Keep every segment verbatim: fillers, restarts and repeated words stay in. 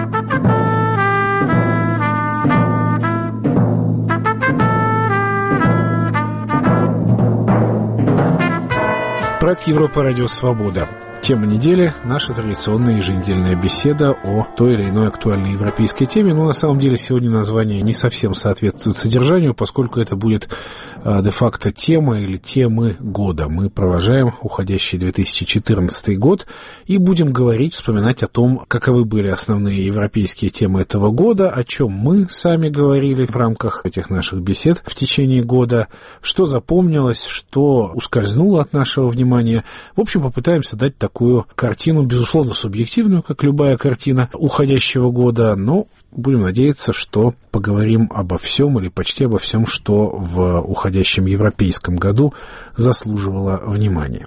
Проект «Европа. Радио Свобода». Тема недели – наша традиционная еженедельная беседа о той или иной актуальной европейской теме. Но на самом деле сегодня название не совсем соответствует содержанию, поскольку это будет э, де-факто тема или темы года. Мы провожаем уходящий две тысячи четырнадцатый год и будем говорить, вспоминать о том, каковы были основные европейские темы этого года, о чем мы сами говорили в рамках этих наших бесед в течение года, что запомнилось, что ускользнуло от нашего внимания. В общем, попытаемся дать такую такую картину, безусловно, субъективную, как любая картина уходящего года, но будем надеяться, что поговорим обо всем или почти обо всем, что в уходящем европейском году заслуживало внимания.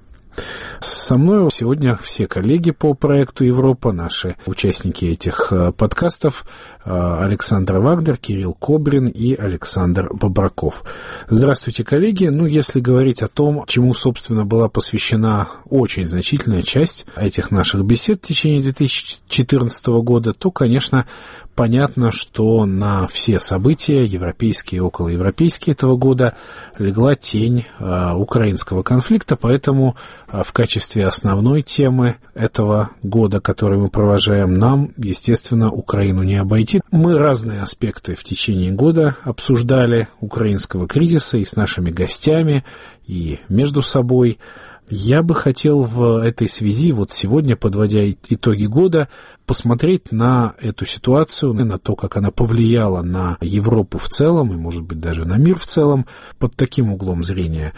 Со мной сегодня все коллеги по проекту «Европа», наши участники этих подкастов: Александр Вагнер, Кирилл Кобрин и Александр Бобраков. Здравствуйте, коллеги. Ну, если говорить о том, чему, собственно, была посвящена очень значительная часть этих наших бесед в течение две тысячи четырнадцатого года, то, конечно, понятно, что на все события, европейские и околоевропейские этого года, легла тень э, украинского конфликта, поэтому э, в качестве основной темы этого года, который мы провожаем, нам, естественно, Украину не обойти. Мы разные аспекты в течение года обсуждали украинского кризиса и с нашими гостями, и между собой. Я бы хотел в этой связи, вот сегодня, подводя итоги года, посмотреть на эту ситуацию, на то, как она повлияла на Европу в целом, и, может быть, даже на мир в целом, под таким углом зрения.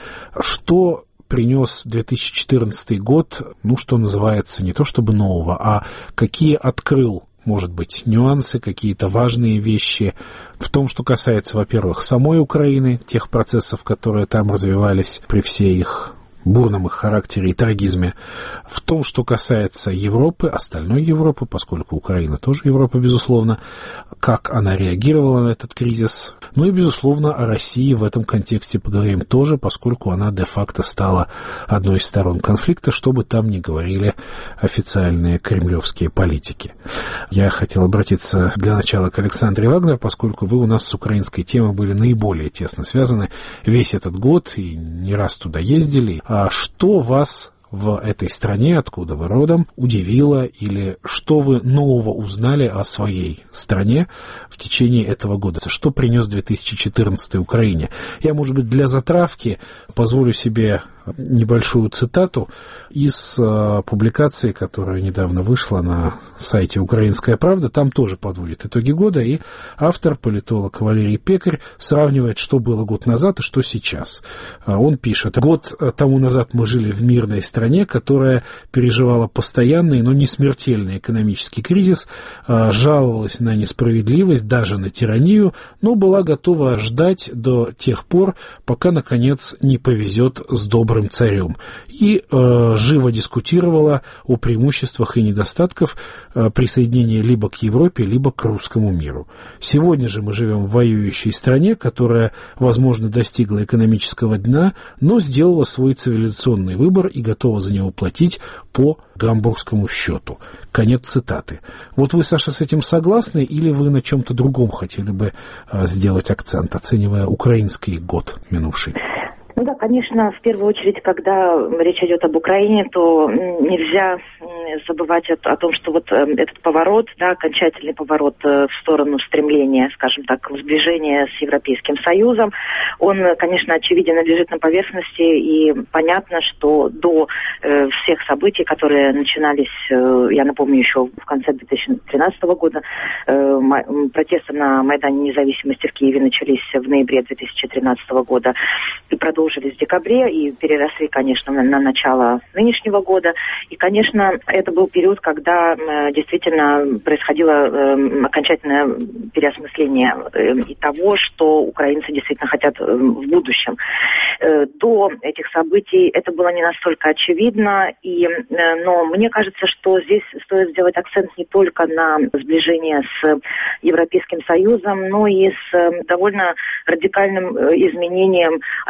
Что принес две тысячи четырнадцатый год, ну, что называется, не то чтобы нового, а какие открыл, может быть, нюансы, какие-то важные вещи в том, что касается, во-первых, самой Украины, тех процессов, которые там развивались при всей их бурном их характере и трагизме, в том, что касается Европы, остальной Европы, поскольку Украина тоже Европа, безусловно, как она реагировала на этот кризис. Ну и, безусловно, о России в этом контексте поговорим тоже, поскольку она де-факто стала одной из сторон конфликта, что бы там ни говорили официальные кремлевские политики. Я хотел обратиться для начала к Александре Вагнер, поскольку вы у нас с украинской темой были наиболее тесно связаны весь этот год и не раз туда ездили. А что вас в этой стране, откуда вы родом, удивило, или что вы нового узнали о своей стране в течение этого года? Что принес две тысячи четырнадцатый Украине? Я, может быть, для затравки позволю себе небольшую цитату из э, публикации, которая недавно вышла на сайте «Украинская правда». Там тоже подводит итоги года, и автор, политолог Валерий Пекарь, сравнивает, что было год назад и что сейчас. Он пишет: год тому назад мы жили в мирной стране, которая переживала постоянный, но не смертельный экономический кризис, жаловалась на несправедливость, даже на тиранию, но была готова ждать до тех пор, пока, наконец, не повезет с добрым царем, и э, живо дискутировала о преимуществах и недостатках э, присоединения либо к Европе, либо к русскому миру. Сегодня же мы живем в воюющей стране, которая, возможно, достигла экономического дна, но сделала свой цивилизационный выбор и готова за него платить по гамбургскому счету. Конец цитаты. Вот вы, Саша, с этим согласны, или вы на чем-то другом хотели бы э, сделать акцент, оценивая украинский год минувший? Ну да, конечно, в первую очередь, когда речь идет об Украине, то нельзя забывать о, о том, что вот этот поворот, да, окончательный поворот в сторону стремления, скажем так, в сближение с Европейским Союзом, он, конечно, очевидно лежит на поверхности, и понятно, что до э, всех событий, которые начинались, э, я напомню, еще в конце две тысячи тринадцатого года, э, протесты на Майдане Независимости в Киеве начались в ноябре две тысячи тринадцатого года и продолжились в декабре, и переросли, конечно, на, на начало нынешнего года. И, конечно, это был период, когда э, действительно происходило э, окончательное переосмысление э, и того, что украинцы действительно хотят э, в будущем. Э, до этих событий это было не настолько очевидно, и, э, но мне кажется, что здесь стоит сделать акцент не только на сближение с Европейским Союзом, но и с э, довольно радикальным э, изменением отношений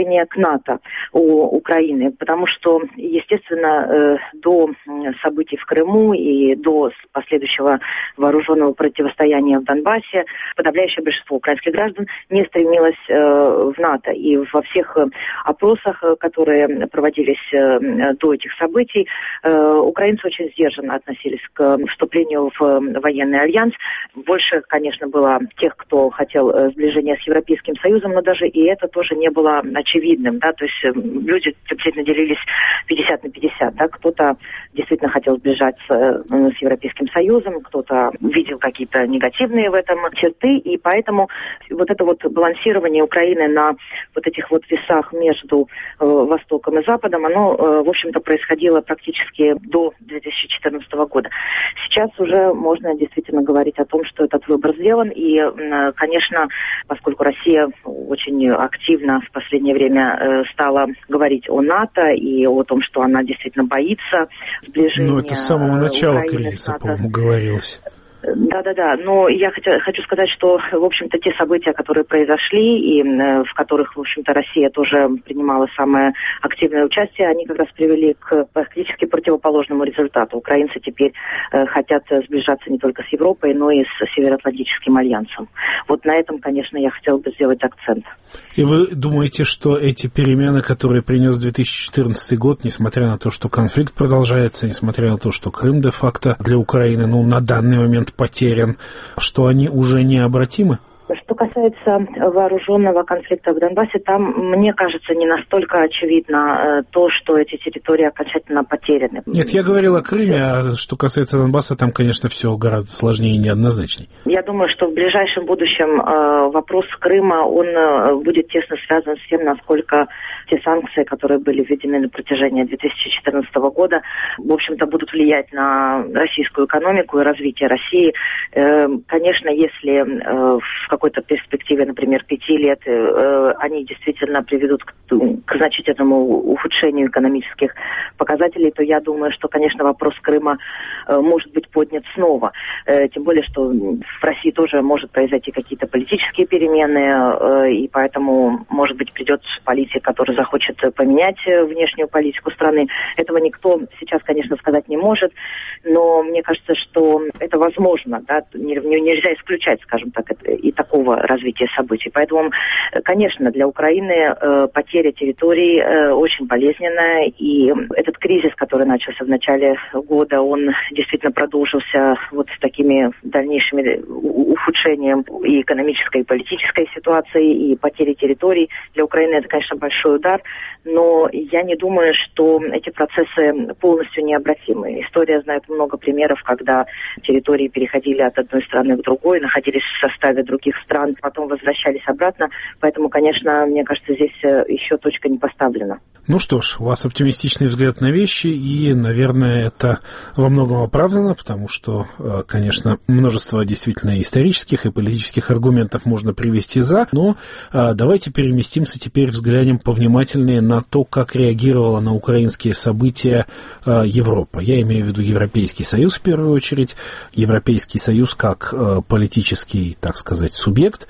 отношение к НАТО у Украины, потому что, естественно, до событий в Крыму и до последующего вооруженного противостояния в Донбассе подавляющее большинство украинских граждан не стремилось в НАТО. И во всех опросах, которые проводились до этих событий, украинцы очень сдержанно относились к вступлению в военный альянс. Больше, конечно, было тех, кто хотел сближения с Европейским Союзом, но даже и это тоже не было очевидным, да, то есть люди действительно делились пятьдесят на пятьдесят, да, кто-то действительно хотел сближаться с Европейским Союзом, кто-то видел какие-то негативные в этом черты, и поэтому вот это вот балансирование Украины на вот этих вот весах между э, Востоком и Западом, оно, э, в общем-то, происходило практически до две тысячи четырнадцатого года. Сейчас уже можно действительно говорить о том, что этот выбор сделан, и, э, конечно, поскольку Россия очень активно в последнее время э, стала говорить о НАТО и о том, что она действительно боится сближения. Ну, это с самого начала Украины кризиса, по-моему, говорилось. Да-да-да, но я хотя, хочу сказать, что, в общем-то, те события, которые произошли, и э, в которых, в общем-то, Россия тоже принимала самое активное участие, они как раз привели к практически противоположному результату. Украинцы теперь э, хотят сближаться не только с Европой, но и с Североатлантическим альянсом. Вот на этом, конечно, я хотела бы сделать акцент. И вы думаете, что эти перемены, которые принес две тысячи четырнадцатый год, несмотря на то, что конфликт продолжается, несмотря на то, что Крым де-факто для Украины, ну, на данный момент потерян, что они уже необратимы? Что касается вооруженного конфликта в Донбассе, там, мне кажется, не настолько очевидно э, то, что эти территории окончательно потеряны. Нет, я говорил о Крыме, а что касается Донбасса, там, конечно, все гораздо сложнее и неоднозначней. Я думаю, что в ближайшем будущем э, вопрос Крыма, он э, будет тесно связан с тем, насколько те санкции, которые были введены на протяжении две тысячи четырнадцатого года, в общем-то, будут влиять на российскую экономику и развитие России. Э, конечно, если э, в какой-то перспективе, например, пяти лет, э, они действительно приведут к, к значительному ухудшению экономических показателей, то я думаю, что, конечно, вопрос Крыма э, может быть поднят снова. Э, тем более, что в России тоже может произойти какие-то политические перемены, э, и поэтому, может быть, придет политик, который захочет поменять внешнюю политику страны. Этого никто сейчас, конечно, сказать не может, но мне кажется, что это возможно, да, нельзя исключать, скажем так, и такого развития событий. Поэтому, конечно, для Украины э, потеря территорий э, очень болезненная, и этот кризис, который начался в начале года, он действительно продолжился вот с такими дальнейшими ухудшением и экономической, и политической ситуации, и потери территорий. Для Украины это, конечно, большой удар, но я не думаю, что эти процессы полностью необратимы. История знает много примеров, когда территории переходили от одной страны к другой, находились в составе других стран, потом возвращались обратно. Поэтому, конечно, мне кажется, здесь еще точка не поставлена. Ну что ж, у вас оптимистичный взгляд на вещи, и, наверное, это во многом оправдано, потому что, конечно, множество действительно исторических и политических аргументов можно привести за, но давайте переместимся теперь, взглянем повнимательнее на то, как реагировала на украинские события Европа. Я имею в виду Европейский Союз в первую очередь, Европейский Союз как политический, так сказать, субъект,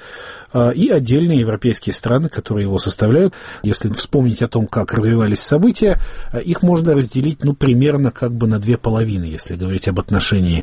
и отдельные европейские страны, которые его составляют. Если вспомнить о том, как развивались события, их можно разделить, ну, примерно как бы на две половины, если говорить об отношении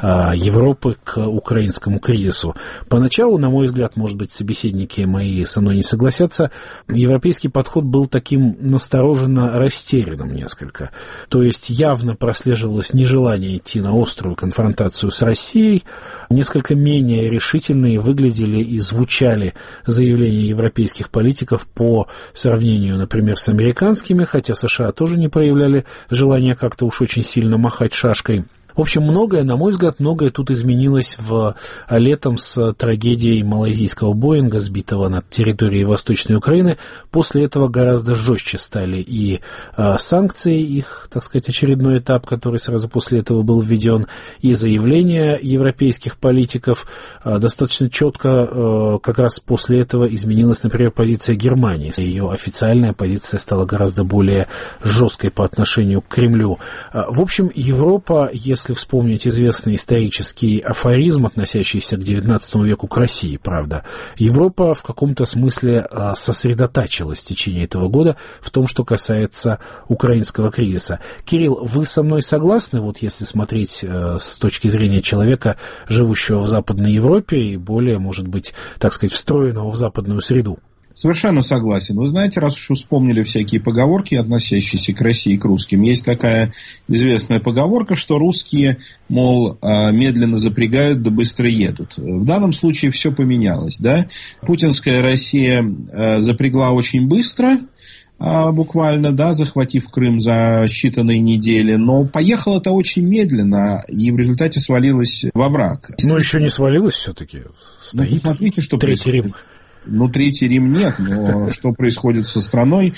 Европы к украинскому кризису. Поначалу, на мой взгляд, может быть, собеседники мои со мной не согласятся, европейский подход был таким настороженно растерянным несколько. То есть явно прослеживалось нежелание идти на острую конфронтацию с Россией, несколько менее решительные выглядели и звучали заявления европейских политиков по сравнению, например, с американскими, хотя США тоже не проявляли желания как-то уж очень сильно махать шашкой. В общем, многое, на мой взгляд, многое тут изменилось в летом с трагедией малайзийского Боинга, сбитого над территорией Восточной Украины. После этого гораздо жестче стали и э, санкции, их, так сказать, очередной этап, который сразу после этого был введен, и заявления европейских политиков. Э, достаточно четко э, как раз после этого изменилась, например, позиция Германии. Ее официальная позиция стала гораздо более жесткой по отношению к Кремлю. Э, в общем, Европа, если если вспомнить известный исторический афоризм, относящийся к девятнадцатому веку, к России, правда, Европа в каком-то смысле сосредотачилась в течение этого года в том, что касается украинского кризиса. Кирилл, вы со мной согласны, вот если смотреть с точки зрения человека, живущего в Западной Европе и более, может быть, так сказать, встроенного в западную среду? Совершенно согласен. Вы знаете, раз уж вспомнили всякие поговорки, относящиеся к России и к русским, есть такая известная поговорка, что русские, мол, медленно запрягают, да быстро едут. В данном случае все поменялось, да? Путинская Россия запрягла очень быстро, буквально, да, захватив Крым за считанные недели, но поехала-то очень медленно и в результате свалилась во враг. Но еще не свалилась все-таки. Стоит. Ну, посмотрите, что Третий происходит. Рим. Ну, Третий Рим нет, но что происходит со страной,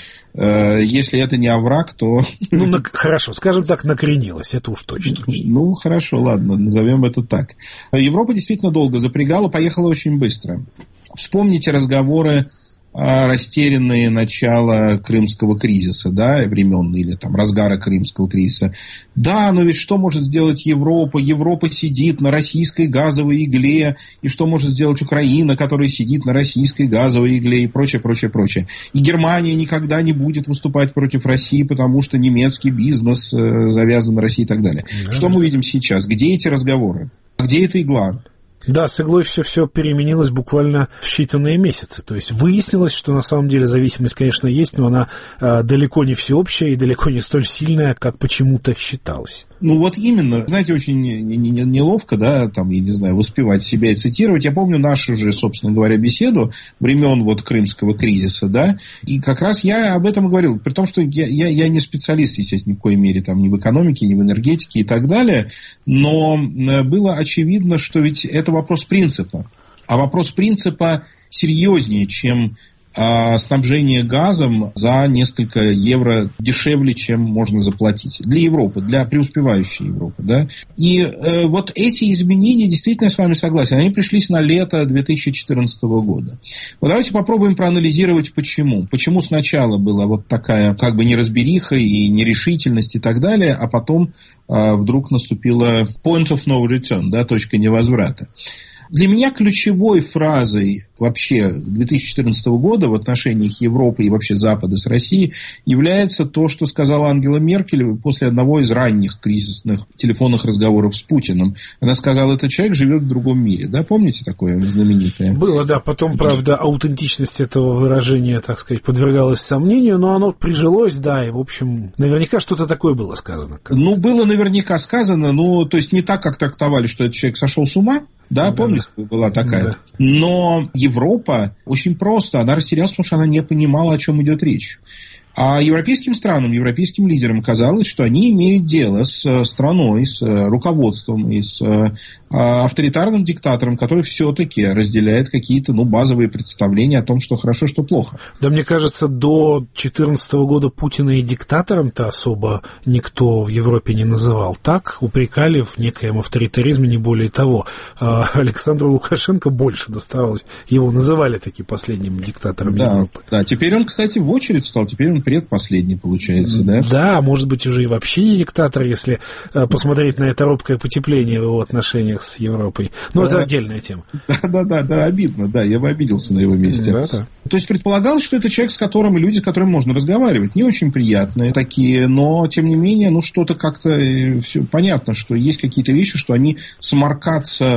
если это не овраг, то... Ну, на, хорошо, скажем так, накренилась, это уж точно. Ну, хорошо, ладно, назовем это так. Европа действительно долго запрягала, поехала очень быстро. Вспомните разговоры растерянные начала крымского кризиса, да, времен или там разгара крымского кризиса. Да, но ведь что может сделать Европа? Европа сидит на российской газовой игле, и что может сделать Украина, которая сидит на российской газовой игле, и прочее, прочее, прочее. И Германия никогда не будет выступать против России, потому что немецкий бизнес завязан на России и так далее. Да. Что мы видим сейчас? Где эти разговоры? Где эта игла? Да, с иглой все-все переменилось буквально в считанные месяцы. То есть выяснилось, что на самом деле зависимость, конечно, есть, но она э, далеко не всеобщая и далеко не столь сильная, как почему-то считалось. Ну вот именно, знаете, очень неловко, да, там, я не знаю, воспевать себя и цитировать. Я помню нашу же, собственно говоря, беседу времен вот крымского кризиса, да, и как раз я об этом говорил, при том, что я, я, я не специалист, естественно, ни в коей мере, там, ни в экономике, ни в энергетике и так далее, но было очевидно, что ведь это вопрос принципа, а вопрос принципа серьезнее, чем а снабжение газом за несколько евро дешевле, чем можно заплатить. Для Европы, для преуспевающей Европы. Да? И э, вот эти изменения, действительно, я с вами согласен, они пришлись на лето две тысячи четырнадцатого года. Вот давайте попробуем проанализировать, почему. Почему сначала была вот такая как бы неразбериха и нерешительность и так далее, а потом э, вдруг наступила point of no return, да, точка невозврата. Для меня ключевой фразой вообще две тысячи четырнадцатого года в отношениях Европы и вообще Запада с Россией является то, что сказала Ангела Меркель после одного из ранних кризисных телефонных разговоров с Путиным. Она сказала, этот человек живет в другом мире. Да, помните такое знаменитое? Было, да. Потом, правда, аутентичность этого выражения, так сказать, подвергалась сомнению, но оно прижилось, да, и, в общем, наверняка что-то такое было сказано. Ну, было наверняка сказано, ну, то есть не так, как трактовали, что этот человек сошел с ума. Да, да, помните, была такая. Да. Но Европа очень просто, она растерялась, потому что она не понимала, о чем идет речь. А европейским странам, европейским лидерам казалось, что они имеют дело с страной, с руководством и с авторитарным диктатором, который все-таки разделяет какие-то, ну, базовые представления о том, что хорошо, что плохо. Да, мне кажется, до две тысячи четырнадцатого года Путина и диктатором-то особо никто в Европе не называл. Так упрекали в некоем авторитаризме, не более того. А Александру Лукашенко больше доставалось. Его называли таки последним диктатором да, Европы. Да, теперь он, кстати, в очередь встал, теперь он предпоследний, получается, да? Да, может быть, уже и вообще не диктатор, если посмотреть на это робкое потепление в его отношениях с Европой. Но да. Это отдельная тема. Да-да-да, да, обидно, да, я бы обиделся на его месте. Да, да. То есть предполагалось, что это человек, с которым, и люди, с которыми можно разговаривать. Не очень приятные такие, но, тем не менее, ну, что-то как-то все понятно, что есть какие-то вещи, что они сморкаться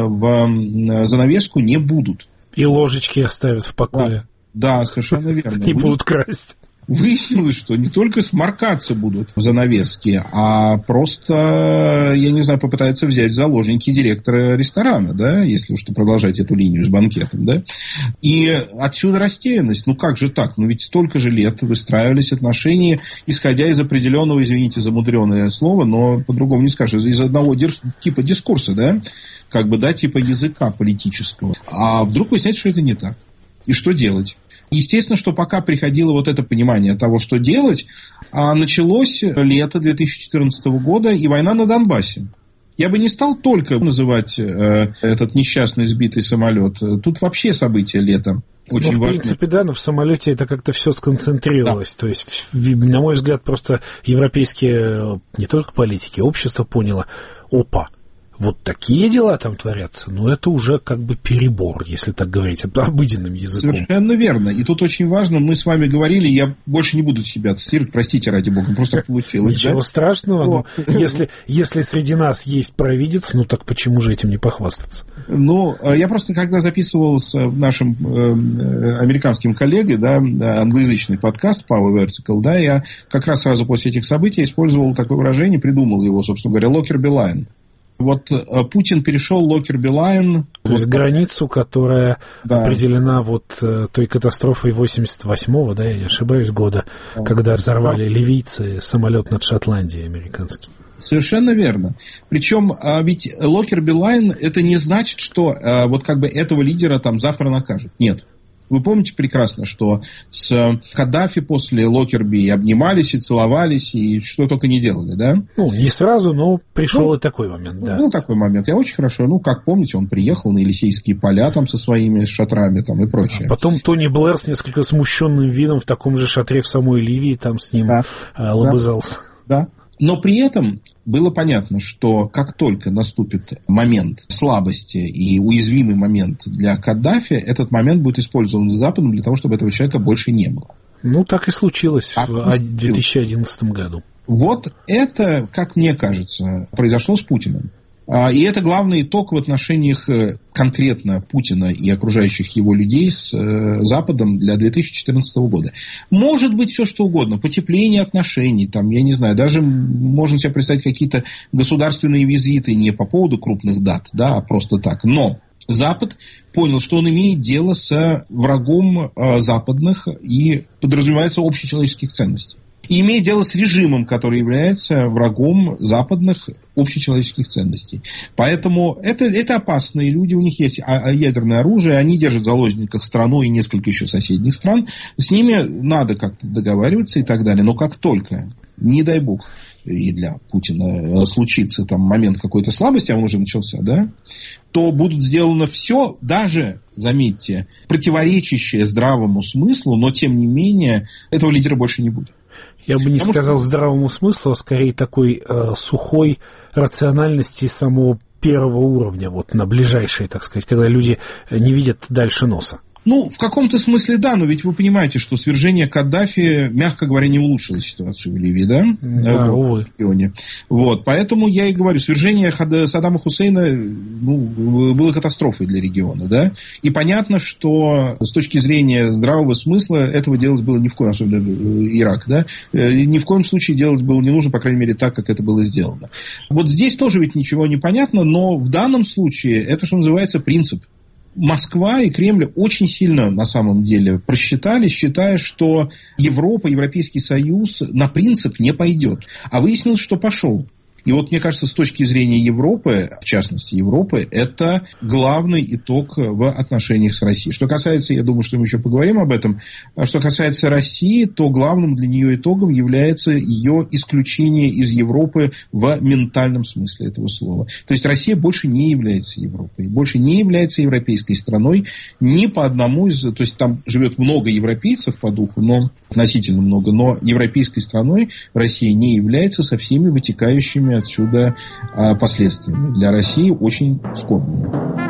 в занавеску не будут. И ложечки оставят в покое. Да, да, совершенно верно. Не будут красть. Выяснилось, что не только сморкаться будут в занавеске, а просто, я не знаю, попытаются взять в заложники директора ресторана, да, если уж продолжать эту линию с банкетом, да. И отсюда растерянность. Ну, как же так? Ну, ведь столько же лет выстраивались отношения, исходя из определенного, извините за мудреное слово, но по-другому не скажешь, из одного дир... типа дискурса, да, как бы, да, типа языка политического. А вдруг выясняется, что это не так. И что делать? Естественно, что пока приходило вот это понимание того, что делать, началось лето две тысячи четырнадцатого года и война на Донбассе. Я бы не стал только называть э, этот несчастный сбитый самолет. Тут вообще события лета Очень ну, в важный. принципе, да, но в самолете это как-то все сконцентрировалось. Да. То есть, на мой взгляд, просто европейские, не только политики, общество поняло, опа, вот такие дела там творятся, но это уже как бы перебор, если так говорить, обыденным языком. Совершенно верно. И тут очень важно, мы с вами говорили, я больше не буду себя цитировать, простите, ради бога, просто получилось. Ничего да? страшного, но если, если среди нас есть провидец, ну так почему же этим не похвастаться? Ну, я просто, когда записывал с нашим э, американским коллегой, да, англоязычный подкаст Power Vertical, да, я как раз сразу после этих событий использовал такое выражение, придумал его, собственно говоря, Lockerbie Line. Вот Путин перешел Локерби Лайн. То есть границу, которая да. определена вот той катастрофой восемьдесят восьмого, да, я не ошибаюсь, года, да. когда взорвали да. ливийцы самолет над Шотландией американский. Совершенно верно. Причем ведь Локерби Лайн это не значит, что вот как бы этого лидера там завтра накажут. Нет. Вы помните прекрасно, что с Каддафи после Локерби обнимались и целовались, и что только не делали, да? Ну, не сразу, но пришел ну, и такой момент, да. Был такой момент. Я очень хорошо, ну, как помните, он приехал на Елисейские поля там со своими шатрами там и прочее. А потом Тони Блэр с несколько смущенным видом в таком же шатре в самой Ливии там с ним да. лобызался. Да. Но при этом было понятно, что как только наступит момент слабости и уязвимый момент для Каддафи, этот момент будет использован Западом для того, чтобы этого человека больше не было. Ну, так и случилось так в две тысячи одиннадцатом году. Вот это, как мне кажется, произошло с Путиным. И это главный итог в отношениях конкретно Путина и окружающих его людей с Западом для две тысячи четырнадцатого года. Может быть, все что угодно. Потепление отношений, там, я не знаю, даже можно себе представить какие-то государственные визиты не по поводу крупных дат, да, а просто так. Но Запад понял, что он имеет дело с врагом западных и, подразумевается, общечеловеческих ценностей. И имеет дело с режимом, который является врагом западных общечеловеческих ценностей. Поэтому это, это опасные люди, у них есть ядерное оружие, они держат в заложниках страну и несколько еще соседних стран. С ними надо как-то договариваться и так далее. Но как только, не дай бог, и для Путина случится там момент какой-то слабости, а он уже начался, да, то будут сделано все, даже, заметьте, противоречащее здравому смыслу, но тем не менее этого лидера больше не будет. Я бы не Потому сказал что... здравому смыслу, а скорее такой э, сухой рациональности самого первого уровня, вот на ближайшие, так сказать, когда люди не видят дальше носа. Ну, в каком-то смысле да, но ведь вы понимаете, что свержение Каддафи, мягко говоря, не улучшило ситуацию в Ливии, да? Да, вот, увы. В регионе. Вот, поэтому я и говорю, свержение Саддама Хусейна ну, было катастрофой для региона, да? И понятно, что с точки зрения здравого смысла этого делать было ни в коем, особенно Ирак, да? Ни в коем случае делать было не нужно, по крайней мере, так, как это было сделано. Вот здесь тоже ведь ничего не понятно, но в данном случае это, что называется, принцип. Москва и Кремль очень сильно, на самом деле, просчитались, считая, что Европа, Европейский Союз на принцип не пойдет. А выяснилось, что пошел. И вот, мне кажется, с точки зрения Европы, в частности Европы, это главный итог в отношениях с Россией. Что касается, я думаю, что мы еще поговорим об этом, что касается России, то главным для нее итогом является ее исключение из Европы в ментальном смысле этого слова. То есть Россия больше не является Европой, больше не является европейской страной ни по одному из... То есть там живет много европейцев по духу, но относительно много, но европейской страной Россия не является со всеми вытекающими отсюда а, последствиями. Для России очень скорбными.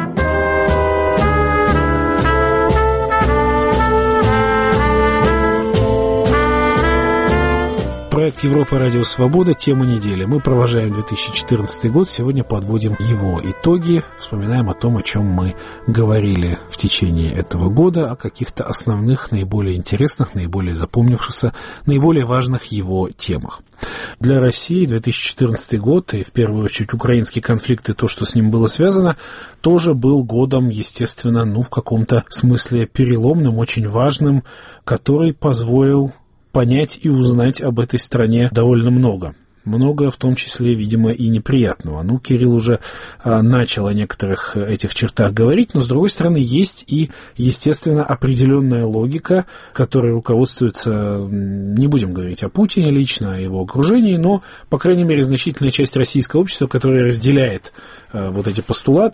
Проект «Европа. Радио Свобода». Тема недели. Мы провожаем две тысячи четырнадцатый год. Сегодня подводим его итоги. Вспоминаем о том, о чем мы говорили в течение этого года, о каких-то основных, наиболее интересных, наиболее запомнившихся, наиболее важных его темах. Для России две тысячи четырнадцатый год, и в первую очередь украинский конфликт и то, что с ним было связано, тоже был годом, естественно, ну, в каком-то смысле переломным, очень важным, который позволил понять и узнать об этой стране довольно много. Много, в том числе, видимо, и неприятного. Ну, Кирилл уже а, начал о некоторых этих чертах говорить, но, с другой стороны, есть и, естественно, определенная логика, которой руководствуется, не будем говорить о Путине лично, о его окружении, но, по крайней мере, значительная часть российского общества, которая разделяет а, вот эти постулаты,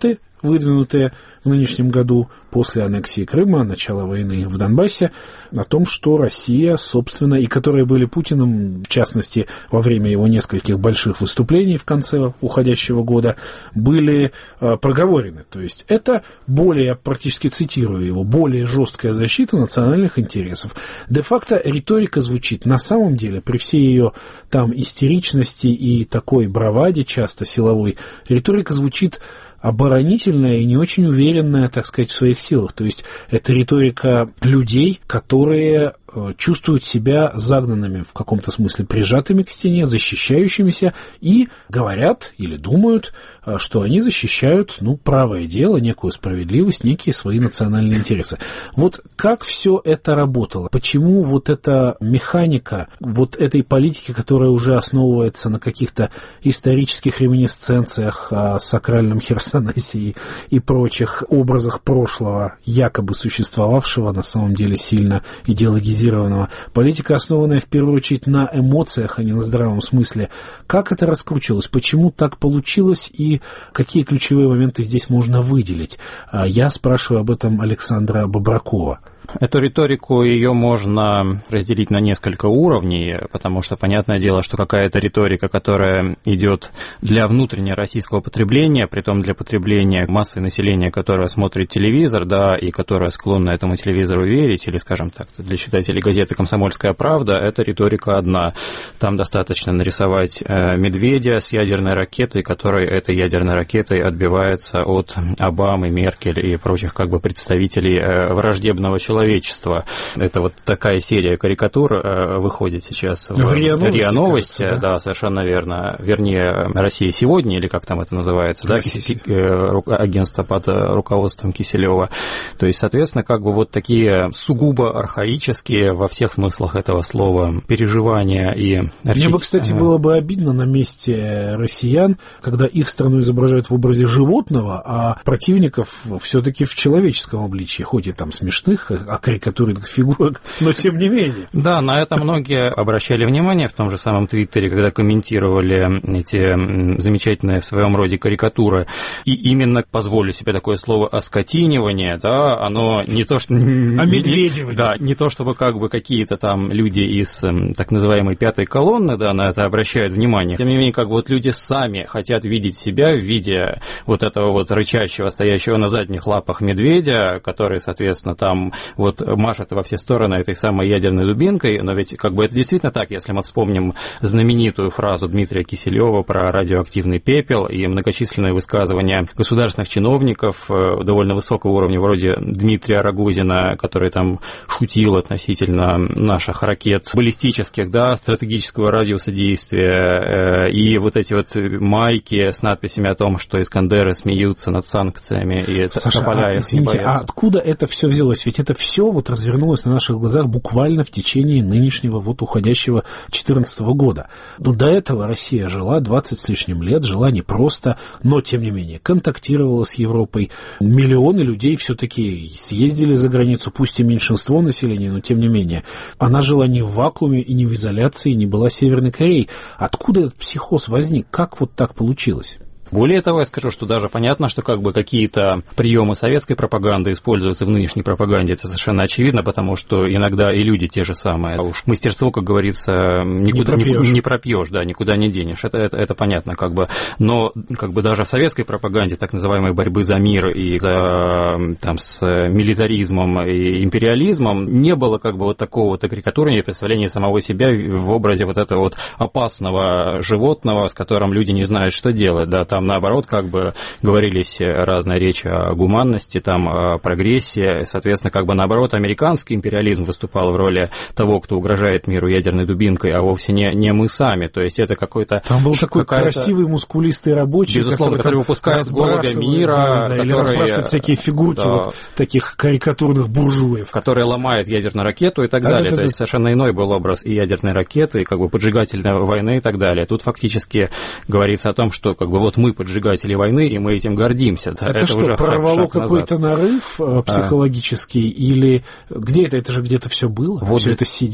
выдвинутые в нынешнем году после аннексии Крыма, начала войны в Донбассе, о том, что Россия, собственно, и которые были Путиным, в частности, во время его нескольких больших выступлений в конце уходящего года, были э, проговорены. То есть это более, я практически цитирую его, более жесткая защита национальных интересов. Де-факто риторика звучит на самом деле, при всей ее там истеричности и такой браваде, часто силовой, риторика звучит оборонительная и не очень уверенная, так сказать, в своих силах. То есть это риторика людей, которые чувствуют себя загнанными, в каком-то смысле прижатыми к стене, защищающимися, и говорят или думают, что они защищают, ну, правое дело, некую справедливость, некие свои национальные интересы. Вот как все это работало? Почему вот эта механика вот этой политики, которая уже основывается на каких-то исторических реминисценциях о сакральном Херсонесе и, и прочих образах прошлого, якобы существовавшего, на самом деле сильно идеологизированного, политика, основанная в первую очередь на эмоциях, а не на здравом смысле. Как это раскручивалось? Почему так получилось? И какие ключевые моменты здесь можно выделить? Я спрашиваю об этом Александра Бобракова. Эту риторику, ее можно разделить на несколько уровней, потому что понятное дело, что какая-то риторика, которая идет для внутреннего российского потребления, притом для потребления массы населения, которая смотрит телевизор, да, и которая склонна этому телевизору верить, или, скажем так, для читателей газеты «Комсомольская правда», это риторика одна. Там достаточно нарисовать медведя с ядерной ракетой, который этой ядерной ракетой отбивается от Обамы, Меркель и прочих как бы представителей враждебного человека. Человечества. Это вот такая серия карикатур э, выходит сейчас в, в РИА Новости, РИА Новости кажется, да? Да, совершенно верно. Вернее, «Россия сегодня», или как там это называется, да, агентство под руководством Киселева. То есть, соответственно, как бы вот такие сугубо архаические во всех смыслах этого слова переживания и... Мне бы, кстати, было бы обидно на месте россиян, когда их страну изображают в образе животного, а противников все-таки в человеческом обличии, хоть и там смешных, о карикатурных фигурах, но тем не менее. Да, на это многие обращали внимание в том же самом Твиттере, когда комментировали эти замечательные в своем роде карикатуры. И именно, позволю себе такое слово, оскотинивание, да, оно не то, что... Омедведивание. Да, не то, чтобы как бы какие-то там люди из так называемой пятой колонны, да, на это обращают внимание. Тем не менее, как бы вот люди сами хотят видеть себя в виде вот этого вот рычащего, стоящего на задних лапах медведя, который, соответственно, там вот машет во все стороны этой самой ядерной дубинкой, но ведь как бы это действительно так, если мы вспомним знаменитую фразу Дмитрия Киселева про радиоактивный пепел и многочисленные высказывания государственных чиновников довольно высокого уровня, вроде Дмитрия Рогозина, который там шутил относительно наших ракет баллистических, да, стратегического радиуса действия, и вот эти вот майки с надписями о том, что Искандеры смеются над санкциями и тополя а, извините, а откуда это все взялось? Ведь это все вот развернулось на наших глазах буквально в течение нынешнего вот уходящего две тысячи четырнадцатого года. Но до этого Россия жила двадцать с лишним лет, жила непросто, но тем не менее контактировала с Европой. Миллионы людей все-таки съездили за границу, пусть и меньшинство населения, но тем не менее. Она жила не в вакууме и не в изоляции, не была Северной Кореей. Откуда этот психоз возник? Как вот так получилось? Более того, я скажу, что даже понятно, что как бы какие-то приемы советской пропаганды используются в нынешней пропаганде, это совершенно очевидно, потому что иногда и люди те же самые. А уж мастерство, как говорится, никуда не пропьешь, не, не пропьешь, да, никуда не денешь, это, это, это понятно, как бы. Но как бы даже в советской пропаганде, так называемой борьбы за мир и за, там, с милитаризмом и империализмом, не было как бы вот такого вот карикатурного представления самого себя в образе вот этого вот опасного животного, с которым люди не знают, что делать, да, там наоборот, как бы говорились разные речи о гуманности, там, о прогрессе, соответственно, как бы наоборот, американский империализм выступал в роли того, кто угрожает миру ядерной дубинкой, а вовсе не, не мы сами, то есть это какой-то... Там был такой красивый, мускулистый рабочий, безусловно, который, который выпускает голубя мира, да, да, который, или разбрасывает всякие фигурки да, вот таких карикатурных буржуев. Который ломает ядерную ракету и так да, далее, да, то да, есть да. Совершенно иной был образ и ядерной ракеты, и как бы поджигательной войны и так далее. Тут фактически говорится о том, что как бы вот мы поджигатели войны, и мы этим гордимся. Это, это что, уже прорвало какой-то нарыв психологический, а. или где это? Это же где-то все было? Вот все это сидело?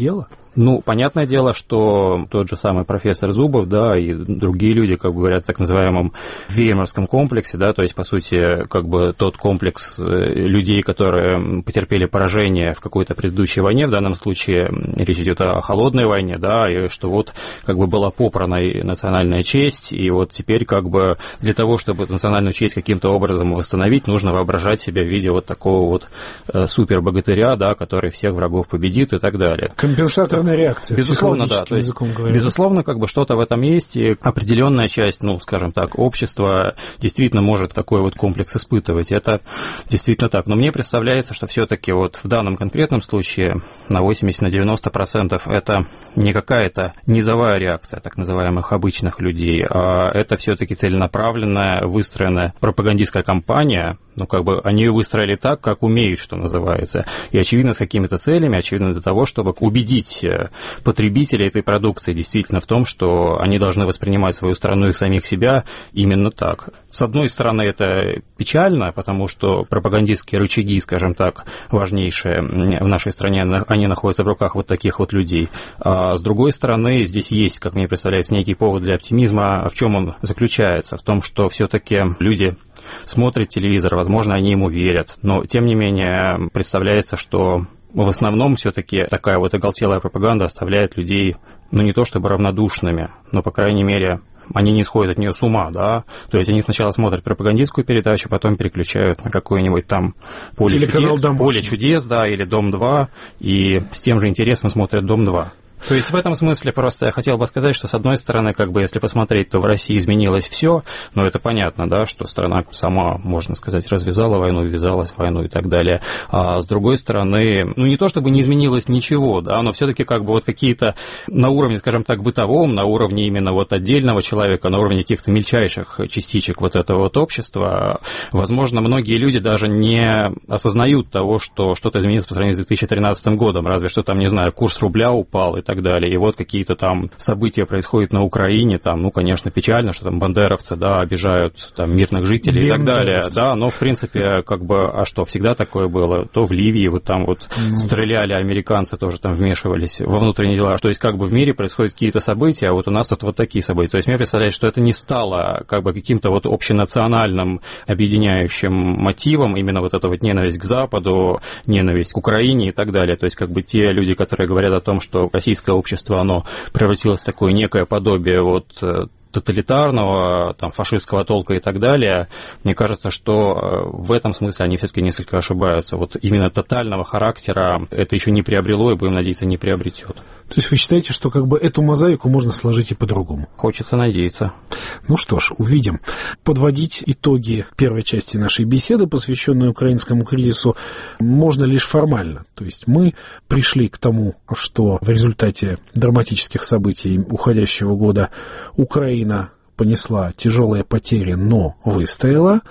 Ну, понятное дело, что тот же самый профессор Зубов, да, и другие люди, как бы говорят, в так называемом Веймарском комплексе, да, то есть, по сути, как бы тот комплекс людей, которые потерпели поражение в какой-то предыдущей войне, в данном случае речь идет о холодной войне, да, и что вот как бы была попрана национальная честь, и вот теперь как бы для того, чтобы национальную честь каким-то образом восстановить, нужно воображать себя в виде вот такого вот супер-богатыря, да, который всех врагов победит и так далее. Компенсаторная реакция. Безусловно, да. То есть, безусловно, как бы что-то в этом есть, и определенная часть, ну, скажем так, общества действительно может такой вот комплекс испытывать. Это действительно так. Но мне представляется, что все-таки вот в данном конкретном случае на восемьдесят-девяносто процентов это не какая-то низовая реакция так называемых обычных людей, а это все-таки целенаправленная, выстроенная пропагандистская кампания. Ну, как бы они ее выстроили так, как умеют, что называется. И, очевидно, с какими-то целями, очевидно, для того, чтобы убедить потребителей этой продукции действительно в том, что они должны воспринимать свою страну и самих себя именно так. С одной стороны, это печально, потому что пропагандистские рычаги, скажем так, важнейшие в нашей стране, они находятся в руках вот таких вот людей. А с другой стороны, здесь есть, как мне представляется, некий повод для оптимизма. В чем он заключается? В том, что все-таки люди смотрят телевизор, возможно, они ему верят, но, тем не менее, представляется, что в основном все-таки такая вот оголтелая пропаганда оставляет людей, ну, не то чтобы равнодушными, но, по крайней мере, они не сходят от нее с ума, да, то есть они сначала смотрят пропагандистскую передачу, потом переключают на какое-нибудь там поле чудес, поле чудес, да, или Дом-два, и с тем же интересом смотрят Дом-два. То есть в этом смысле просто я хотел бы сказать, что с одной стороны, как бы если посмотреть, то в России изменилось все, но это понятно, да, что страна сама, можно сказать, развязала войну, ввязалась в войну и так далее. А с другой стороны, ну не то чтобы не изменилось ничего, да, но все-таки как бы вот какие-то на уровне, скажем так, бытовом, на уровне именно вот отдельного человека, на уровне каких-то мельчайших частичек вот этого вот общества, возможно, многие люди даже не осознают того, что что-то изменилось по сравнению с две тысячи тринадцатым годом, разве что там, не знаю, курс рубля упал и так далее, и вот какие-то там события происходят на Украине, там, ну, конечно, печально, что там бандеровцы, да, обижают там мирных жителей и так далее, да, но, в принципе, как бы, а что, всегда такое было, то в Ливии вот там вот mm-hmm. стреляли, американцы тоже там вмешивались во внутренние дела, то есть, как бы в мире происходят какие-то события, а вот у нас тут вот такие события, то есть, мне представляется, что это не стало, как бы, каким-то вот общенациональным объединяющим мотивом, именно вот эта вот ненависть к Западу, ненависть к Украине и так далее, то есть, как бы, те люди, которые говорят о том, что российское общество, оно превратилось в такое некое подобие вот тоталитарного, там, фашистского толка и так далее, мне кажется, что в этом смысле они все-таки несколько ошибаются. Вот именно тотального характера это еще не приобрело и, будем надеяться, не приобретет. То есть вы считаете, что как бы эту мозаику можно сложить и по-другому? Хочется надеяться. Ну что ж, увидим. Подводить итоги первой части нашей беседы, посвященной украинскому кризису, можно лишь формально. То есть мы пришли к тому, что в результате драматических событий уходящего года Украина понесла тяжелые потери, но выстояла.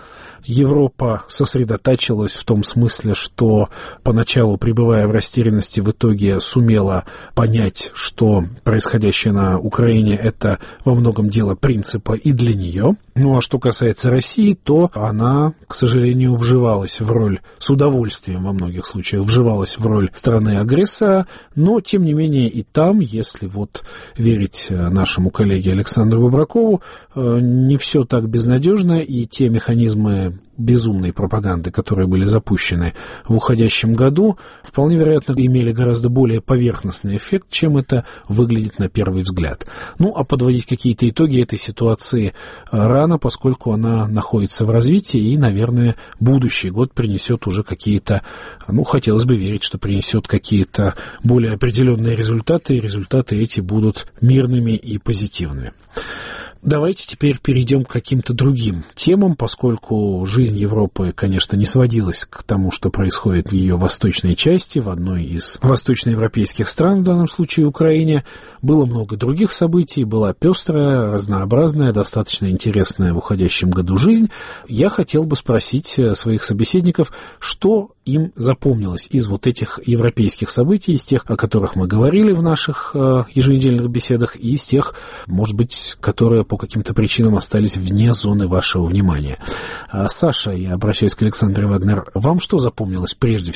Европа сосредотачивалась в том смысле, что поначалу, пребывая в растерянности, в итоге сумела понять, что происходящее на Украине – это во многом дело принципа и для нее. Ну а что касается России, то она, к сожалению, вживалась в роль, с удовольствием во многих случаях, вживалась в роль страны-агрессора, но, тем не менее, и там, если вот верить нашему коллеге Александру Выбракову, не все так безнадежно, и те механизмы безумной пропаганды, которые были запущены в уходящем году, вполне вероятно имели гораздо более поверхностный эффект, чем это выглядит на первый взгляд. Ну, а подводить какие-то итоги этой ситуации рано, поскольку она находится в развитии, и, наверное, будущий год принесет уже какие-то, ну, хотелось бы верить, что принесет какие-то более определенные результаты, и результаты эти будут мирными и позитивными. Давайте теперь перейдем к каким-то другим темам, поскольку жизнь Европы, конечно, не сводилась к тому, что происходит в ее восточной части, в одной из восточноевропейских стран, в данном случае Украине. Было много других событий, была пестрая, разнообразная, достаточно интересная в уходящем году жизнь. Я хотел бы спросить своих собеседников, что им запомнилось из вот этих европейских событий, из тех, о которых мы говорили в наших э, еженедельных беседах, и из тех, может быть, которые по каким-то причинам остались вне зоны вашего внимания. А, Саша, я обращаюсь к Александре Вагнер, вам что запомнилось прежде всего?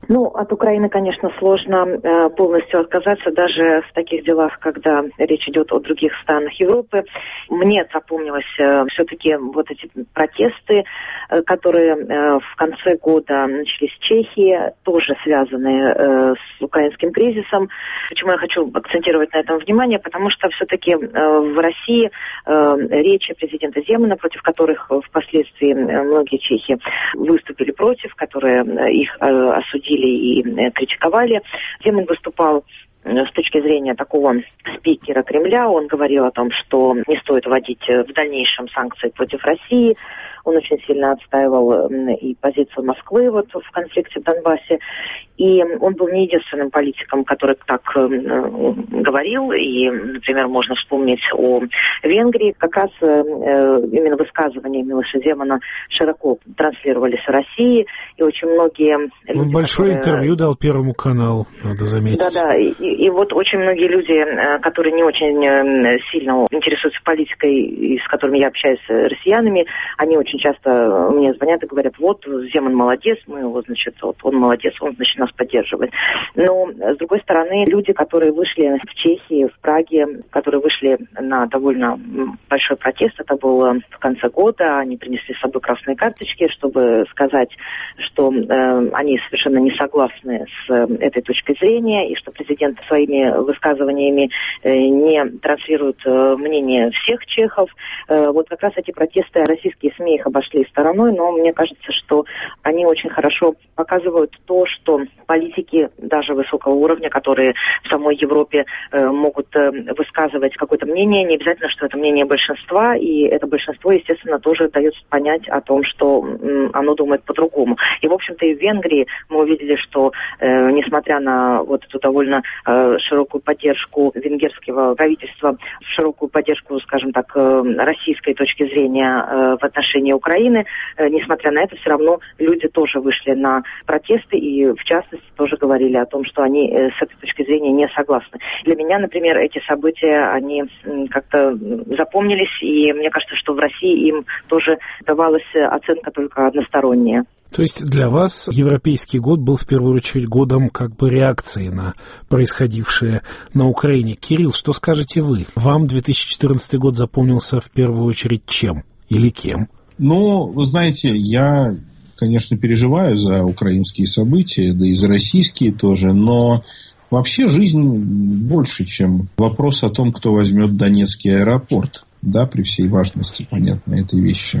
Ну, от Украины, конечно, сложно э, полностью отказаться, даже в таких делах, когда речь идет о других странах Европы. Мне запомнилось э, все-таки вот эти протесты, э, которые э, в конце года начались в Чехии, тоже связанные э, с украинским кризисом. Почему я хочу акцентировать на этом внимание? Потому что все-таки э, в России э, речи президента Земана, против которых впоследствии многие чехи выступили против, которые их э, осудили и критиковали. Земан выступал с точки зрения такого спикера Кремля. Он говорил о том, что не стоит вводить в дальнейшем санкции против России. Он очень сильно отстаивал и позицию Москвы вот в конфликте в Донбассе. И он был не единственным политиком, который так э, говорил. И, например, можно вспомнить о Венгрии. Как раз э, именно высказывания Милоша Земана широко транслировались в России. И очень многие люди... Он большое которые... интервью дал Первому каналу, надо заметить. Да-да. И, и вот очень многие люди, которые не очень сильно интересуются политикой, и с которыми я общаюсь с россиянами, они очень часто мне звонят и говорят: вот, Земан молодец, мы его, значит, вот он молодец, он, значит, нас поддерживает. Но, с другой стороны, люди, которые вышли в Чехии, в Праге, которые вышли на довольно большой протест, это было в конце года, они принесли с собой красные карточки, чтобы сказать, что э, они совершенно не согласны с э, этой точкой зрения, и что президент своими высказываниями э, не транслирует э, мнение всех чехов. Э, вот как раз эти протесты российские СМИ их обошли стороной, но мне кажется, что они очень хорошо показывают то, что политики даже высокого уровня, которые в самой Европе э, могут э, высказывать какое-то мнение, не обязательно, что это мнение большинства, и это большинство, естественно, тоже дает понять о том, что э, оно думает по-другому. И, в общем-то, и в Венгрии мы увидели, что, э, несмотря на вот эту довольно э, широкую поддержку венгерского правительства, широкую поддержку, скажем так, э, российской точки зрения э, в отношении Украины, э, несмотря на это, все равно люди тоже вышли на протесты и, в частности, тоже говорили о том, что они э, с этой точки зрения не согласны. Для меня, например, эти события, они э, как-то запомнились, и мне кажется, что в России им тоже давалась оценка только односторонняя. То есть для вас Европейский год был в первую очередь годом как бы реакции на происходившее на Украине. Кирилл, что скажете вы? Вам две тысячи четырнадцатый год запомнился в первую очередь чем или кем? Ну, вы знаете, я, конечно, переживаю за украинские события, да и за российские тоже, но вообще жизнь больше, чем вопрос о том, кто возьмет Донецкий аэропорт, да, при всей важности, понятно, этой вещи.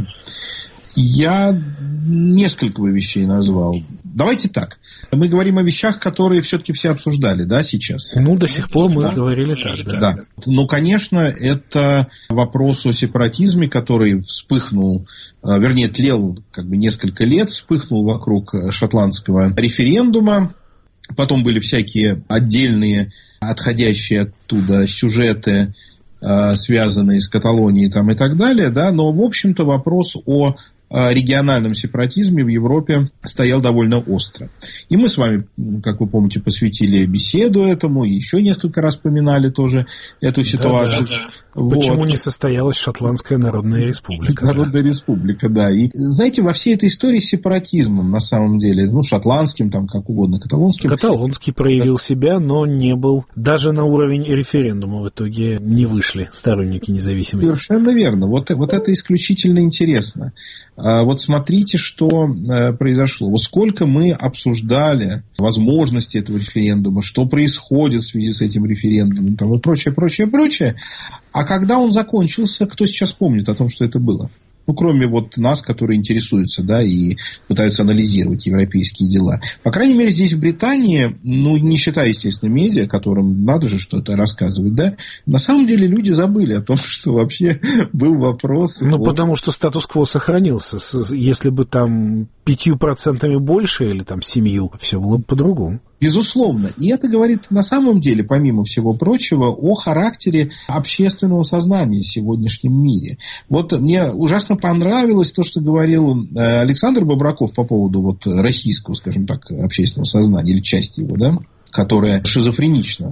Я несколько бы вещей назвал. Давайте так. Мы говорим о вещах, которые все-таки все обсуждали, да, сейчас? Ну, до сих пор мы да. говорили так, да. да. Ну, конечно, это вопрос о сепаратизме, который вспыхнул, вернее, тлел как бы несколько лет, вспыхнул вокруг шотландского референдума. Потом были всякие отдельные, отходящие оттуда сюжеты, связанные с Каталонией там, и так далее, да, но, в общем-то, вопрос о региональном сепаратизме в Европе стоял довольно остро. И мы с вами, как вы помните, посвятили беседу этому, и еще несколько раз поминали тоже эту ситуацию. Да, да, да. Вот. Почему не состоялась Шотландская Народная Республика? Народная да. Республика, да. И, знаете, во всей этой истории с сепаратизмом, на самом деле, ну, шотландским, там, как угодно, каталонским. Каталонский проявил да. себя, но не был, даже на уровень референдума в итоге не вышли сторонники независимости. Совершенно верно. Вот, вот это исключительно интересно. Вот смотрите, что произошло. Вот сколько мы обсуждали возможности этого референдума, что происходит в связи с этим референдумом, там, и прочее, прочее, прочее. А когда он закончился, кто сейчас помнит о том, что это было? Ну, кроме вот нас, которые интересуются, да, и пытаются анализировать европейские дела. По крайней мере, здесь в Британии, ну, не считая, естественно, медиа, которым надо же что-то рассказывать, да, на самом деле люди забыли о том, что вообще был вопрос. Ну, о... потому что статус-кво сохранился. Если бы там пятью процентами больше или там семью, все было бы по-другому. Безусловно. И это говорит на самом деле, помимо всего прочего, о характере общественного сознания в сегодняшнем мире. Вот мне ужасно понравилось то, что говорил Александр Бобраков по поводу вот российского, скажем так, общественного сознания, или части его, да, которая шизофренична.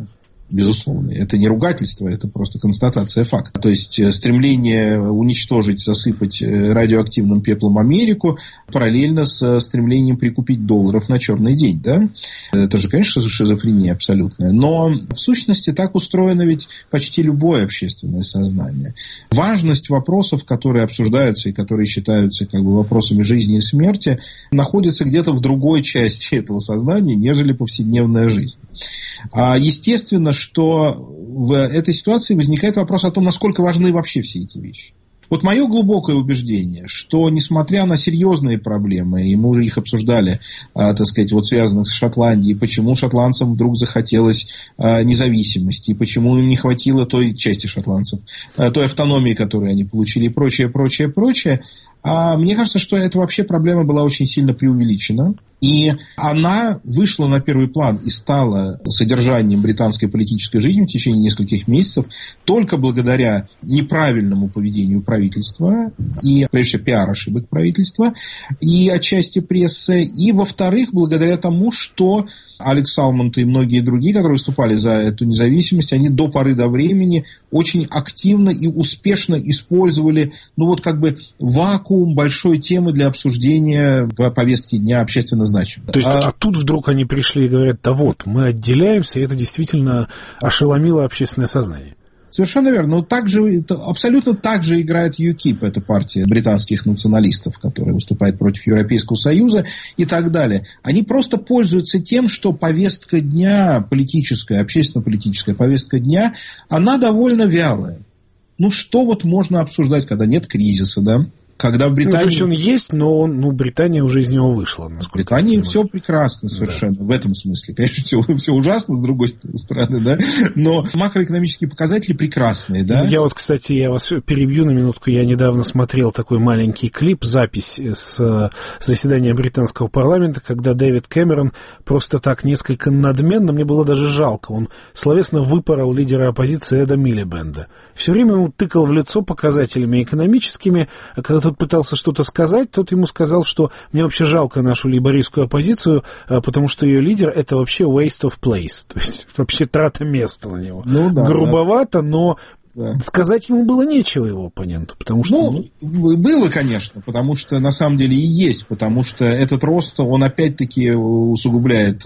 безусловно. Это не ругательство, это просто констатация факта. То есть стремление уничтожить, засыпать радиоактивным пеплом Америку параллельно с стремлением прикупить долларов на черный день. Да? Это же, конечно, шизофрения абсолютная. Но в сущности так устроено ведь почти любое общественное сознание. Важность вопросов, которые обсуждаются и которые считаются как бы вопросами жизни и смерти, находится где-то в другой части этого сознания, нежели повседневная жизнь. Естественно, что в этой ситуации возникает вопрос о том, насколько важны вообще все эти вещи. Вот мое глубокое убеждение, что несмотря на серьезные проблемы, и мы уже их обсуждали, так сказать, вот связанных с Шотландией, почему шотландцам вдруг захотелось независимости, и почему им не хватило той части шотландцев, той автономии, которую они получили, и прочее, прочее, прочее, мне кажется, что эта вообще проблема была очень сильно преувеличена. И она вышла на первый план и стала содержанием британской политической жизни в течение нескольких месяцев только благодаря неправильному поведению правительства и, прежде всего, пиар-ошибок правительства и отчасти прессы. И, во-вторых, благодаря тому, что Алекс Салмонд и многие другие, которые выступали за эту независимость, они до поры до времени очень активно и успешно использовали, ну вот как бы вакуум большой темы для обсуждения в повестке дня общественно значимой. То есть, а... а тут вдруг они пришли и говорят, да вот, мы отделяемся, и это действительно ошеломило общественное сознание. Совершенно верно. Но также, абсолютно так же играет ю кип, это партия британских националистов, которая выступает против Европейского Союза и так далее. Они просто пользуются тем, что повестка дня, политическая, общественно-политическая повестка дня, она довольно вялая. Ну, что вот можно обсуждать, когда нет кризиса, да? Когда в Британии... Ну, то есть он есть, но он, ну, Британия уже из него вышла. В Британии все прекрасно совершенно, да. В этом смысле. Конечно, все, все ужасно, с другой стороны, да, но макроэкономические показатели прекрасные, да. Я вот, кстати, я вас перебью на минутку, я недавно смотрел такой маленький клип, запись с заседания британского парламента, когда Дэвид Кэмерон просто так несколько надменно, мне было даже жалко, он словесно выпорол лидера оппозиции Эда Милибенда. Все время ему тыкал в лицо показателями экономическими, а когда тот пытался что-то сказать, тот ему сказал, что мне вообще жалко нашу лейбористскую оппозицию, потому что ее лидер — это вообще waste of place, то есть вообще трата места на него. Ну, да, грубовато, да. Но да. Сказать ему было нечего его оппоненту, потому что... Ну, ну, было, конечно, потому что на самом деле и есть, потому что этот рост, он опять-таки усугубляет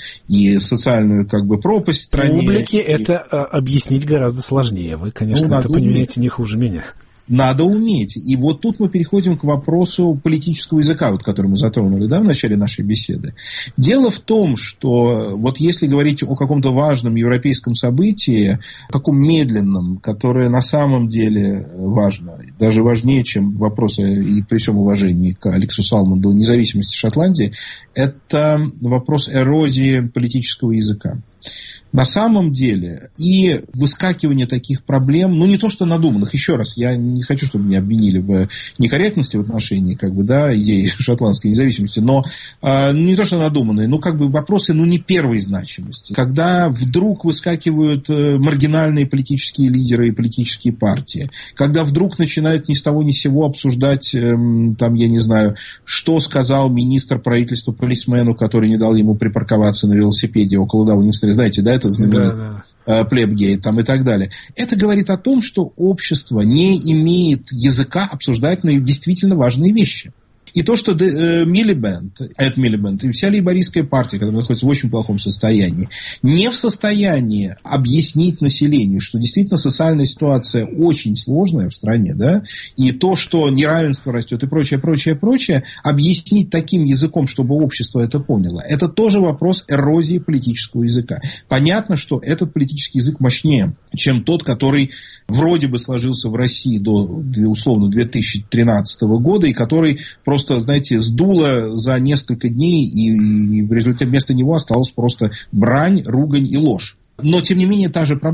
и социальную как бы пропасть в стране. Публике и... это объяснить гораздо сложнее, вы, конечно, ну, это понимаете не хуже меня. Надо уметь. И вот тут мы переходим к вопросу политического языка, вот, который мы затронули, да, в начале нашей беседы. Дело в том, что вот если говорить о каком-то важном европейском событии, таком медленном, которое на самом деле важно, даже важнее, чем вопросы, и при всем уважении к Алексу Салмонду, независимости Шотландии, это вопрос эрозии политического языка. На самом деле и выскакивание таких проблем, ну не то что надуманных, еще раз, я не хочу, чтобы меня обвинили в некорректности в отношении как бы, да, идеи шотландской независимости, но э, не то что надуманные, ну как бы вопросы ну не первой значимости. Когда вдруг выскакивают э, маргинальные политические лидеры и политические партии, когда вдруг начинают ни с того ни с сего обсуждать, э, там я не знаю, что сказал министр правительства полисмену, который не дал ему припарковаться на велосипеде около Даунинг-стрит, знаете, да, это знаменитый да, да. плебгейт там и так далее. Это говорит о том, что общество не имеет языка обсуждать на действительно важные вещи. И то, что э, Милибенд, Эд Милибенд и вся лейбористская партия, которая находится в очень плохом состоянии, не в состоянии объяснить населению, что действительно социальная ситуация очень сложная в стране, да, и то, что неравенство растет и прочее, прочее, прочее, объяснить таким языком, чтобы общество это поняло, это тоже вопрос эрозии политического языка. Понятно, что этот политический язык мощнее, чем тот, который вроде бы сложился в России до, условно, две тысячи тринадцатого года, и который просто, знаете, сдуло за несколько дней, и, и в результате вместо него осталась просто брань, ругань и ложь. Но, тем не менее, та же проблема.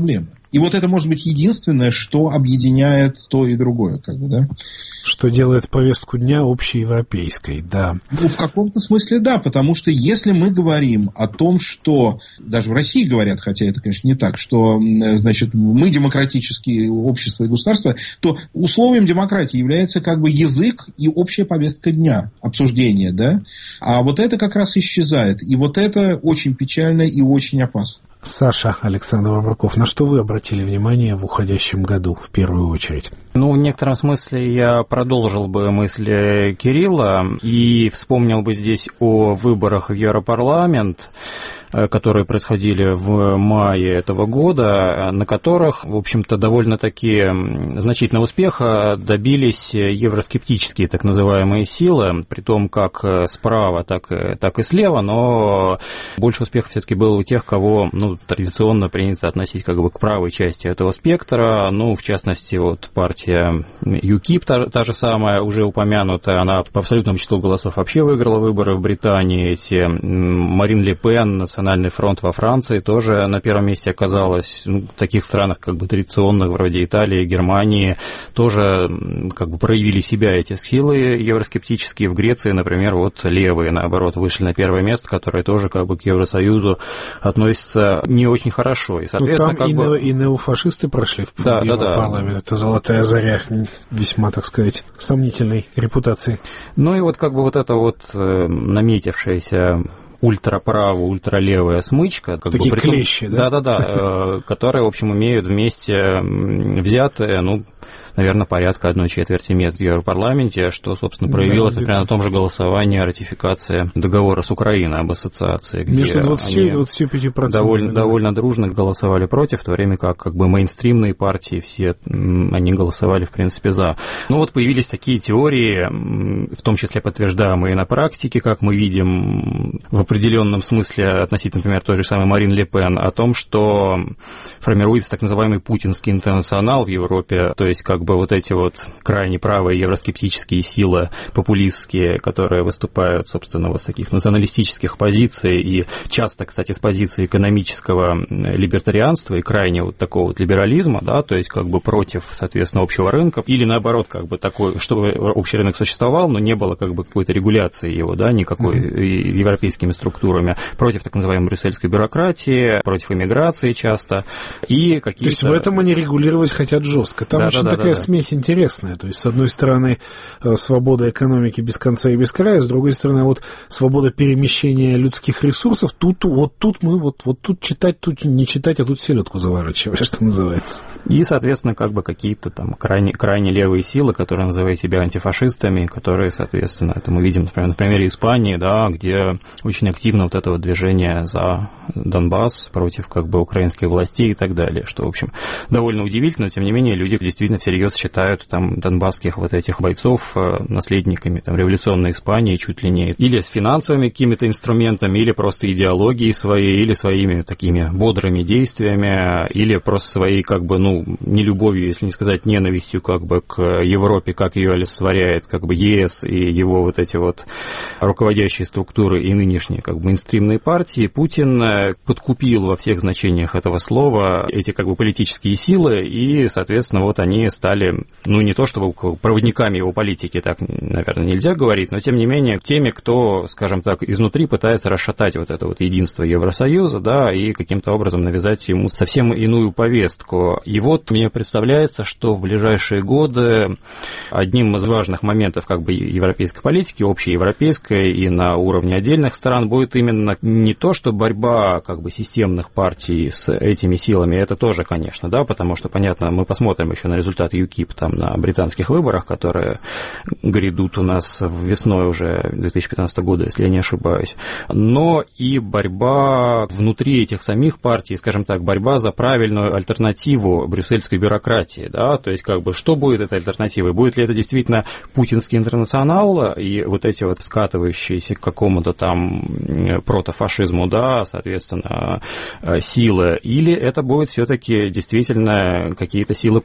И вот это может быть единственное, что объединяет то и другое, как бы, да? Что делает повестку дня общеевропейской, да. Ну, в каком-то смысле да, потому что если мы говорим о том, что, даже в России говорят, хотя это, конечно, не так, что, значит, мы демократические общества и государства, то условием демократии является как бы язык и общая повестка дня, обсуждения, да? А вот это как раз исчезает. И вот это очень печально и очень опасно. Саша, Александр Вавраков, на что вы обратили внимание в уходящем году в первую очередь? Ну, в некотором смысле я продолжил бы мысли Кирилла и вспомнил бы здесь о выборах в Европарламент, которые происходили в мае этого года, на которых, в общем-то, довольно-таки значительного успеха добились евроскептические так называемые силы, при том как справа, так, так и слева, но больше успеха все-таки было у тех, кого, ну, традиционно принято относить как бы к правой части этого спектра, ну, в частности, вот партия ЮКИП, та, та же самая, уже упомянутая, она по абсолютному числу голосов вообще выиграла выборы в Британии, эти Марин Ле Пен, Национальный фронт во Франции тоже на первом месте оказалась. Ну, в таких странах, как бы традиционных, вроде Италии, Германии, тоже как бы проявили себя эти силы евроскептические. В Греции, например, вот левые, наоборот, вышли на первое место, которые тоже как бы к Евросоюзу относятся не очень хорошо. И, соответственно, ну, там как и, бы... и неофашисты прошли в да, Европарламент. Да, да. Это золотая заря весьма, так сказать, сомнительной репутации. Ну и вот как бы вот это вот э, наметившаяся ультраправая, ультралевая смычка. Как Такие бы, притом, клещи, да? Да-да-да, которые, в общем, имеют вместе взятые, ну, наверное, порядка одной четверти мест в Европарламенте, что, собственно, проявилось, да, например, на том же голосовании о ратификации договора с Украиной об ассоциации, где между двадцатью и двадцатью пятью процентами довольно, да. довольно дружно голосовали против, в то время как, как бы мейнстримные партии все, они голосовали, в принципе, за. Ну вот появились такие теории, в том числе подтверждаемые на практике, как мы видим в определенном смысле относительно, например, той же самой Марин Ле Пен, о том, что формируется так называемый путинский интернационал в Европе, то есть как бы вот эти вот крайне правые евроскептические силы популистские, которые выступают, собственно, вот с таких националистических позиций и часто, кстати, с позиции экономического либертарианства и крайне вот такого вот либерализма, да, то есть как бы против, соответственно, общего рынка, или наоборот, как бы такой, чтобы общий рынок существовал, но не было как бы какой-то регуляции его, да, никакой mm-hmm. европейскими структурами, против так называемой брюссельской бюрократии, против иммиграции часто, и какие-то... То есть в этом они регулировать хотят жестко. Там да, очень да, такая да, да. смесь интересная. То есть, с одной стороны, свобода экономики без конца и без края, с другой стороны, вот свобода перемещения людских ресурсов. Тут, вот тут мы, вот, вот тут читать, тут не читать, а тут селедку заворачивать, что называется. И, соответственно, как бы какие-то там крайне, крайне левые силы, которые называют себя антифашистами, которые, соответственно, это мы видим, например, на примере Испании, да, где очень активно вот это вот движение за Донбасс против как бы украинских властей и так далее, что, в общем, довольно удивительно, но, тем не менее, люди действительно всерьез считают там донбасских вот этих бойцов наследниками там революционной Испании чуть ли не или с финансовыми какими-то инструментами, или просто идеологией своей, или своими такими бодрыми действиями, или просто своей как бы, ну, нелюбовью, если не сказать ненавистью как бы к Европе, как ее олицетворяет как бы ЕС и его вот эти вот руководящие структуры и нынешние как бы мейнстримные партии. Путин подкупил во всех значениях этого слова эти как бы политические силы, и, соответственно, вот они стали, ну, не то чтобы проводниками его политики, так, наверное, нельзя говорить, но, тем не менее, теми, кто, скажем так, изнутри пытается расшатать вот это вот единство Евросоюза, да, и каким-то образом навязать ему совсем иную повестку. И вот мне представляется, что в ближайшие годы одним из важных моментов как бы европейской политики, общеевропейской и на уровне отдельных стран будет именно не то, что борьба как бы системных партий с этими силами, это тоже, конечно, да, потому что, понятно, мы посмотрим еще на результат ЮКИП там на британских выборах, которые грядут у нас весной уже две тысячи пятнадцатого года, если я не ошибаюсь, но и борьба внутри этих самих партий, скажем так, борьба за правильную альтернативу брюссельской бюрократии, да, то есть как бы что будет этой альтернативой, будет ли это действительно путинский интернационал и вот эти вот скатывающиеся к какому-то там протофашизму, да, соответственно, силы, или это будет все-таки действительно какие-то силы политические,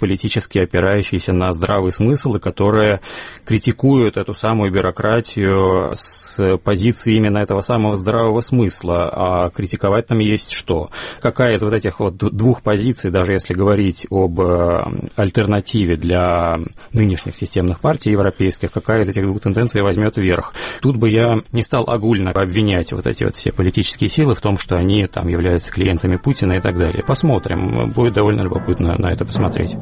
попытки, опирающиеся на здравый смысл, и которые критикуют эту самую бюрократию с позиции именно этого самого здравого смысла. А критиковать там есть что? Какая из вот этих вот двух позиций, даже если говорить об альтернативе для нынешних системных партий европейских, какая из этих двух тенденций возьмет верх? Тут бы я не стал огульно обвинять вот эти вот все политические силы в том, что они там являются клиентами Путина и так далее. Посмотрим. Будет довольно любопытно на это посмотреть.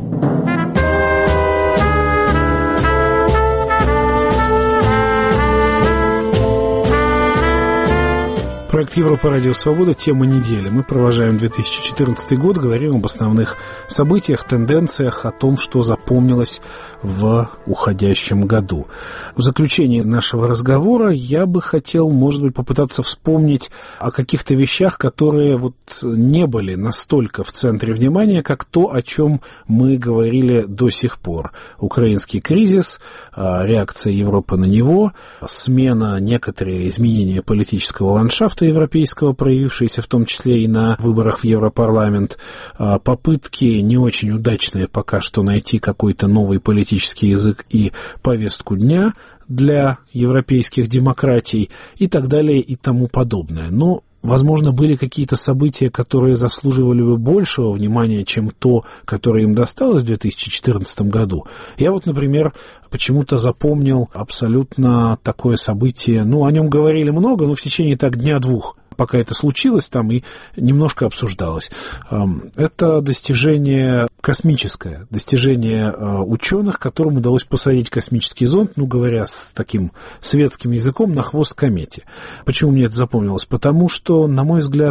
Проект Европа Радио Свобода. Тема недели. Мы провожаем две тысячи четырнадцатый год, говорим об основных событиях, тенденциях, о том, что запомнилось в уходящем году. В заключении нашего разговора я бы хотел, может быть, попытаться вспомнить о каких-то вещах, которые вот не были настолько в центре внимания, как то, о чем мы говорили до сих пор. Украинский кризис, реакция Европы на него, смена, некоторые изменения политического ландшафта европейского, проявившиеся в том числе и на выборах в Европарламент, попытки не очень удачные пока что найти какой-то новый политический язык и повестку дня для европейских демократий и так далее и тому подобное. Но, возможно, были какие-то события, которые заслуживали бы большего внимания, чем то, которое им досталось в две тысячи четырнадцатом году. Я вот, например, почему-то запомнил абсолютно такое событие, ну, о нем говорили много, но в течение так дня-двух, пока это случилось, там и немножко обсуждалось. Это достижение космическое, достижение ученых, которым удалось посадить космический зонд, ну, говоря с таким светским языком, на хвост комете. Почему мне это запомнилось? Потому что, на мой взгляд,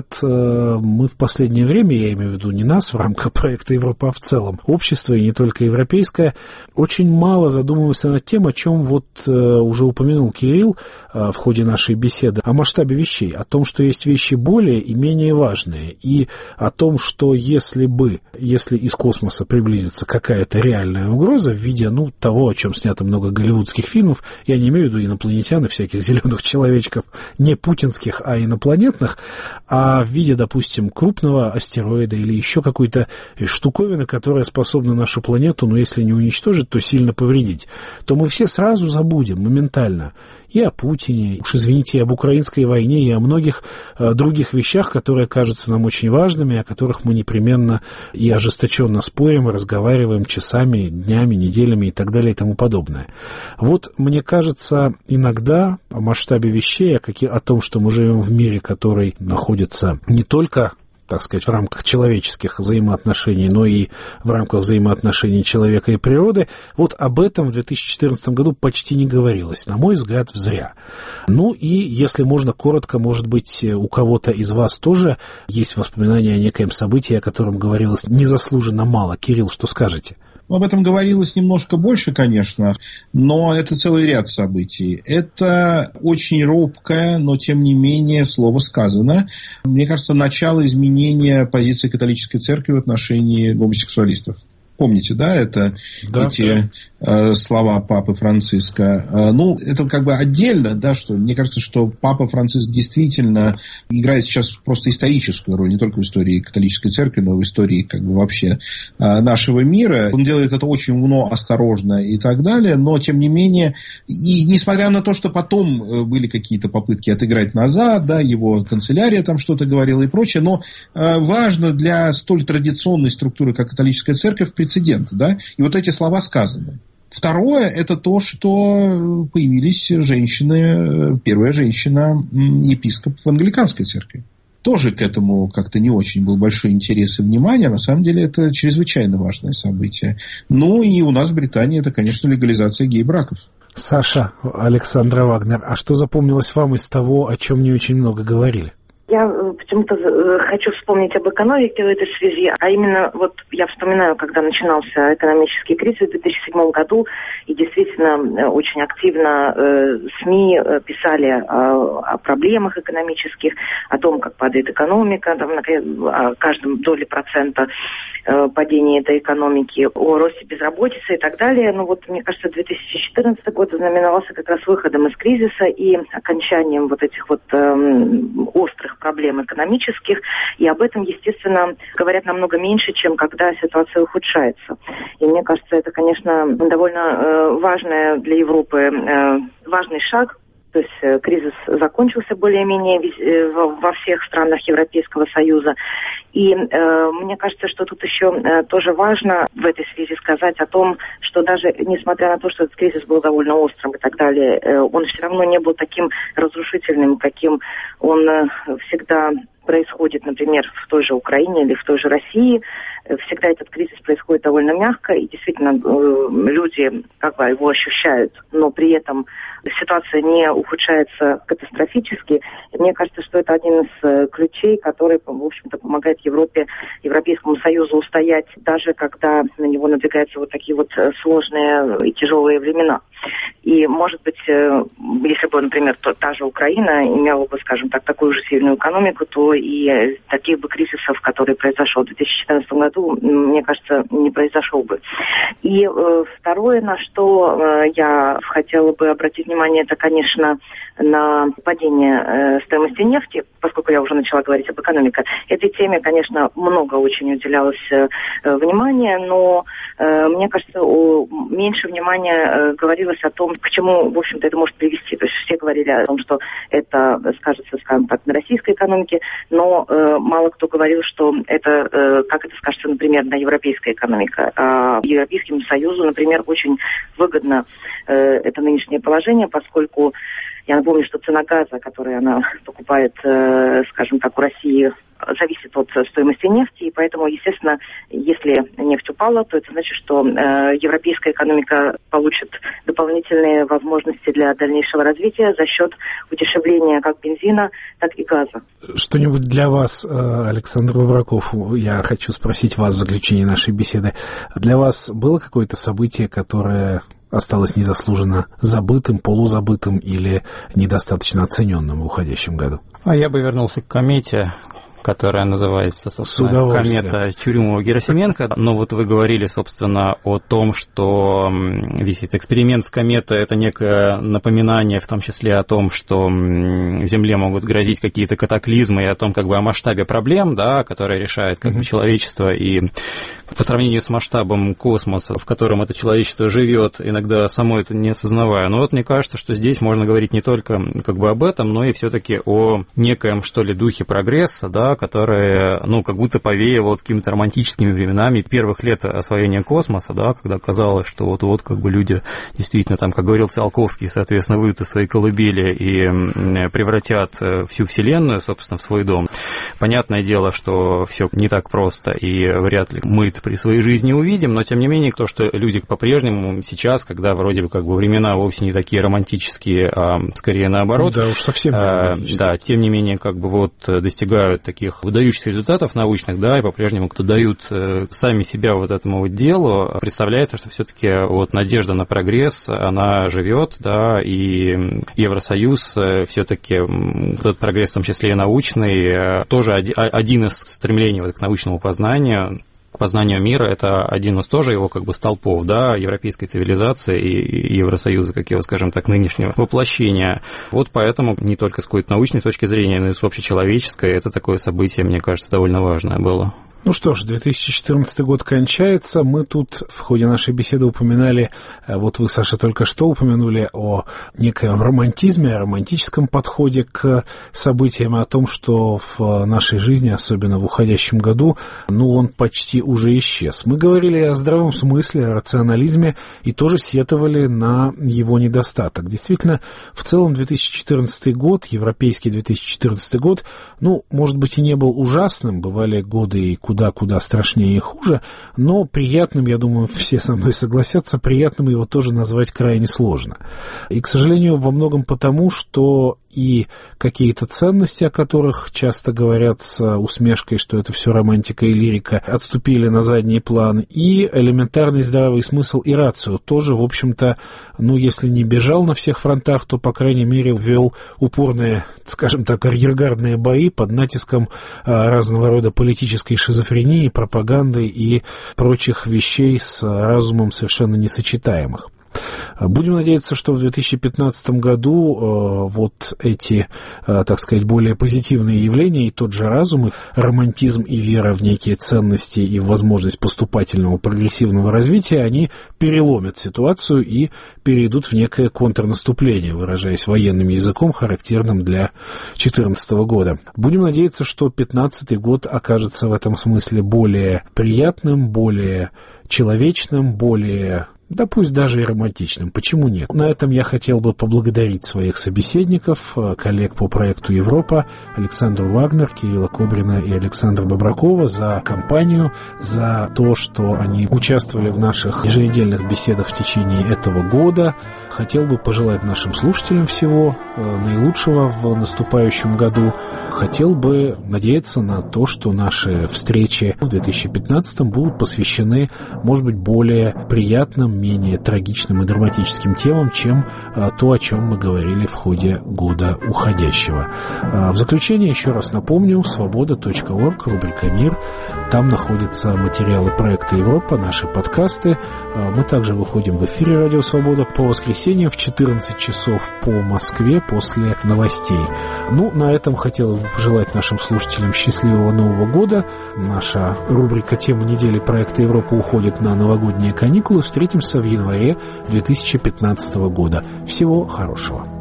мы в последнее время, я имею в виду не нас в рамках проекта Европа, а в целом, общество, и не только европейское, очень мало задумываемся над тем, о чем вот уже упомянул Кирилл в ходе нашей беседы, о масштабе вещей, о том, что есть вещи более и менее важные, и о том, что если бы, если из космоса приблизится какая-то реальная угроза в виде, ну, того, о чем снято много голливудских фильмов, я не имею в виду инопланетян и всяких зеленых человечков, не путинских, а инопланетных, а в виде, допустим, крупного астероида или еще какой-то штуковины, которая способна нашу планету, ну, если не уничтожить, то сильно повредить, то мы все сразу забудем моментально и о Путине, уж извините, и об украинской войне, и о многих э, других вещах, которые кажутся нам очень важными, о которых мы непременно и ожесточенно спорим, и разговариваем часами, днями, неделями и так далее и тому подобное. Вот, мне кажется, иногда о масштабе вещей, о, каких, о том, что мы живем в мире, который находится не только, так сказать, в рамках человеческих взаимоотношений, но и в рамках взаимоотношений человека и природы, вот об этом в две тысячи четырнадцатом году почти не говорилось, на мой взгляд, зря. Ну и, если можно коротко, может быть, у кого-то из вас тоже есть воспоминания о некоем событии, о котором говорилось незаслуженно мало. Кирилл, что скажете? Об этом говорилось немножко больше, конечно, но это целый ряд событий. Это очень робкое, но тем не менее слово сказано. Мне кажется, начало изменения позиции католической церкви в отношении гомосексуалистов. Помните, да, это да, эти да. э, слова Папы Франциска. Э, ну, это как бы отдельно, да, что мне кажется, что Папа Франциск действительно играет сейчас просто историческую роль, не только в истории католической церкви, но и в истории как бы вообще э, нашего мира. Он делает это очень умно, осторожно и так далее, но тем не менее, и несмотря на то, что потом были какие-то попытки отыграть назад, да, его канцелярия там что-то говорила и прочее, но э, важно для столь традиционной структуры, как католическая церковь, прецедент, да, и вот эти слова сказаны. Второе, это то, что появились женщины, первая женщина, епископ в англиканской церкви. Тоже к этому как-то не очень был большой интерес и внимание. На самом деле, это чрезвычайно важное событие. Ну, и у нас в Британии это, конечно, легализация гей-браков. Саша, Александра Вагнер, а что запомнилось вам из того, о чем не очень много говорили? Я почему-то хочу вспомнить об экономике в этой связи, а именно вот я вспоминаю, когда начинался экономический кризис в две тысячи седьмом году, и действительно очень активно э, СМИ писали о, о проблемах экономических, о том, как падает экономика, там, о каждом доле процента э, падения этой экономики, о росте безработицы и так далее. Но вот, мне кажется, две тысячи четырнадцатый год знаменовался как раз выходом из кризиса и окончанием вот этих вот э, острых реальных проблем экономических, и об этом, естественно, говорят намного меньше, чем когда ситуация ухудшается. И мне кажется, это, конечно, довольно э, важное для Европы э, важный шаг. То есть э, кризис закончился более-менее э, во всех странах Европейского Союза. И э, мне кажется, что тут еще э, тоже важно в этой связи сказать о том, что даже несмотря на то, что этот кризис был довольно острым и так далее, э, он все равно не был таким разрушительным, каким он э, всегда происходит, например, в той же Украине или в той же России. Всегда этот кризис происходит довольно мягко, и действительно э, люди как бы его ощущают, но при этом ситуация не ухудшается катастрофически. И мне кажется, что это один из э, ключей, который, в общем-то, помогает Европе, Европейскому Союзу устоять, даже когда на него надвигаются вот такие вот сложные и тяжелые времена. И, может быть, э, если бы, например, то, та же Украина имела бы, скажем так, такую же сильную экономику, то и э, таких бы кризисов, которые произошел в две тысячи четырнадцатом году, мне кажется, не произошел бы. И э, второе, на что э, я хотела бы обратить внимание, это, конечно, на падение э, стоимости нефти, поскольку я уже начала говорить об экономике. Этой теме, конечно, много очень уделялось э, внимания, но э, мне кажется, о, меньше внимания э, говорилось о том, к чему, в общем-то, это может привести. То есть все говорили о том, что это скажется, скажем так, на российской экономике, но э, мало кто говорил, что это, э, как это скажется, например, на европейской экономике. А Европейскому Союзу, например, очень выгодно э, это нынешнее положение, поскольку я напомню, что цена газа, которую она покупает, э, скажем так, у России, зависит от стоимости нефти, и поэтому, естественно, если нефть упала, то это значит, что э, европейская экономика получит дополнительные возможности для дальнейшего развития за счет удешевления как бензина, так и газа. Что-нибудь для вас, Александр Выбраков, я хочу спросить вас в заключении нашей беседы. Для вас было какое-то событие, которое осталось незаслуженно забытым, полузабытым или недостаточно оцененным в уходящем году? А я бы вернулся к комете, которая называется, собственно, комета Чурюмова-Герасименко. Но вот вы говорили, собственно, о том, что весь этот эксперимент с кометой – это некое напоминание, в том числе о том, что Земле могут грозить какие-то катаклизмы, и о том, как бы, о масштабе проблем, да, которые решает как бы человечество, и по сравнению с масштабом космоса, в котором это человечество живет, иногда само это не осознавая. Но вот мне кажется, что здесь можно говорить не только как бы об этом, но и все-таки о некоем, что ли, духе прогресса, да, которое, ну, как будто повеяло какими-то романтическими временами первых лет освоения космоса, да, когда казалось, что вот-вот как бы люди действительно, там, как говорил Циолковский, соответственно, выйдут из своей колыбели и превратят всю Вселенную, собственно, в свой дом. Понятное дело, что все не так просто, и вряд ли мы это при своей жизни увидим, но, тем не менее, то, что люди по-прежнему сейчас, когда вроде бы как бы времена вовсе не такие романтические, а скорее наоборот, да уж совсем а, да, тем не менее, как бы вот достигают таких выдающихся результатов научных, да, и по-прежнему кто дают сами себя вот этому вот делу, представляется, что все-таки вот надежда на прогресс, она живет, да, и Евросоюз все-таки этот прогресс, в том числе и научный, тоже один из стремлений вот к научному познанию, к познанию мира, это один из тоже его как бы столпов, да, европейской цивилизации и Евросоюза, как его, скажем так, нынешнего воплощения. Вот поэтому не только с какой-то научной точки зрения, но и с общечеловеческой, это такое событие, мне кажется, довольно важное было. Ну что ж, две тысячи четырнадцатый год кончается. Мы тут в ходе нашей беседы упоминали, вот вы, Саша, только что упомянули о некоем романтизме, о романтическом подходе к событиям, о том, что в нашей жизни, особенно в уходящем году, ну, он почти уже исчез. Мы говорили о здравом смысле, о рационализме и тоже сетовали на его недостаток. Действительно, в целом две тысячи четырнадцатый год, европейский две тысячи четырнадцатый год, ну, может быть, и не был ужасным, бывали годы и куда-куда страшнее и хуже, но приятным, я думаю, все со мной согласятся, приятным его тоже назвать крайне сложно. И, к сожалению, во многом потому, что и какие-то ценности, о которых часто говорят с усмешкой, что это все романтика и лирика, отступили на задний план, и элементарный здравый смысл и рацио тоже, в общем-то, ну, если не бежал на всех фронтах, то, по крайней мере, вел упорные, скажем так, арьергардные бои под натиском разного рода политической шизофрении, пропаганды и прочих вещей с разумом совершенно несочетаемых. Будем надеяться, что в две тысячи пятнадцатом году вот эти, так сказать, более позитивные явления и тот же разум, и романтизм и вера в некие ценности и в возможность поступательного прогрессивного развития, они переломят ситуацию и перейдут в некое контрнаступление, выражаясь военным языком, характерным для две тысячи четырнадцатого года. Будем надеяться, что пятнадцатый год окажется в этом смысле более приятным, более человечным, более... да пусть даже и романтичным. Почему нет? На этом я хотел бы поблагодарить своих собеседников, коллег по проекту «Европа», Александру Вагнер, Кирилла Кобрина и Александра Бобракова за компанию, за то, что они участвовали в наших еженедельных беседах в течение этого года. Хотел бы пожелать нашим слушателям всего наилучшего в наступающем году. Хотел бы надеяться на то, что наши встречи в две тысячи пятнадцатом будут посвящены, может быть, более приятным, менее трагичным и драматическим темам, чем то, о чем мы говорили в ходе года уходящего. В заключение еще раз напомню, свобода точка орг, рубрика «Мир». Там находятся материалы проекта «Европа», наши подкасты. Мы также выходим в эфире «Радио Свобода» по воскресеньям в четырнадцать часов по Москве после новостей. Ну, на этом хотел бы пожелать нашим слушателям счастливого Нового года. Наша рубрика «Тема недели» проекта «Европа» уходит на новогодние каникулы. Встретимся в январе две тысячи пятнадцатого года. Всего хорошего.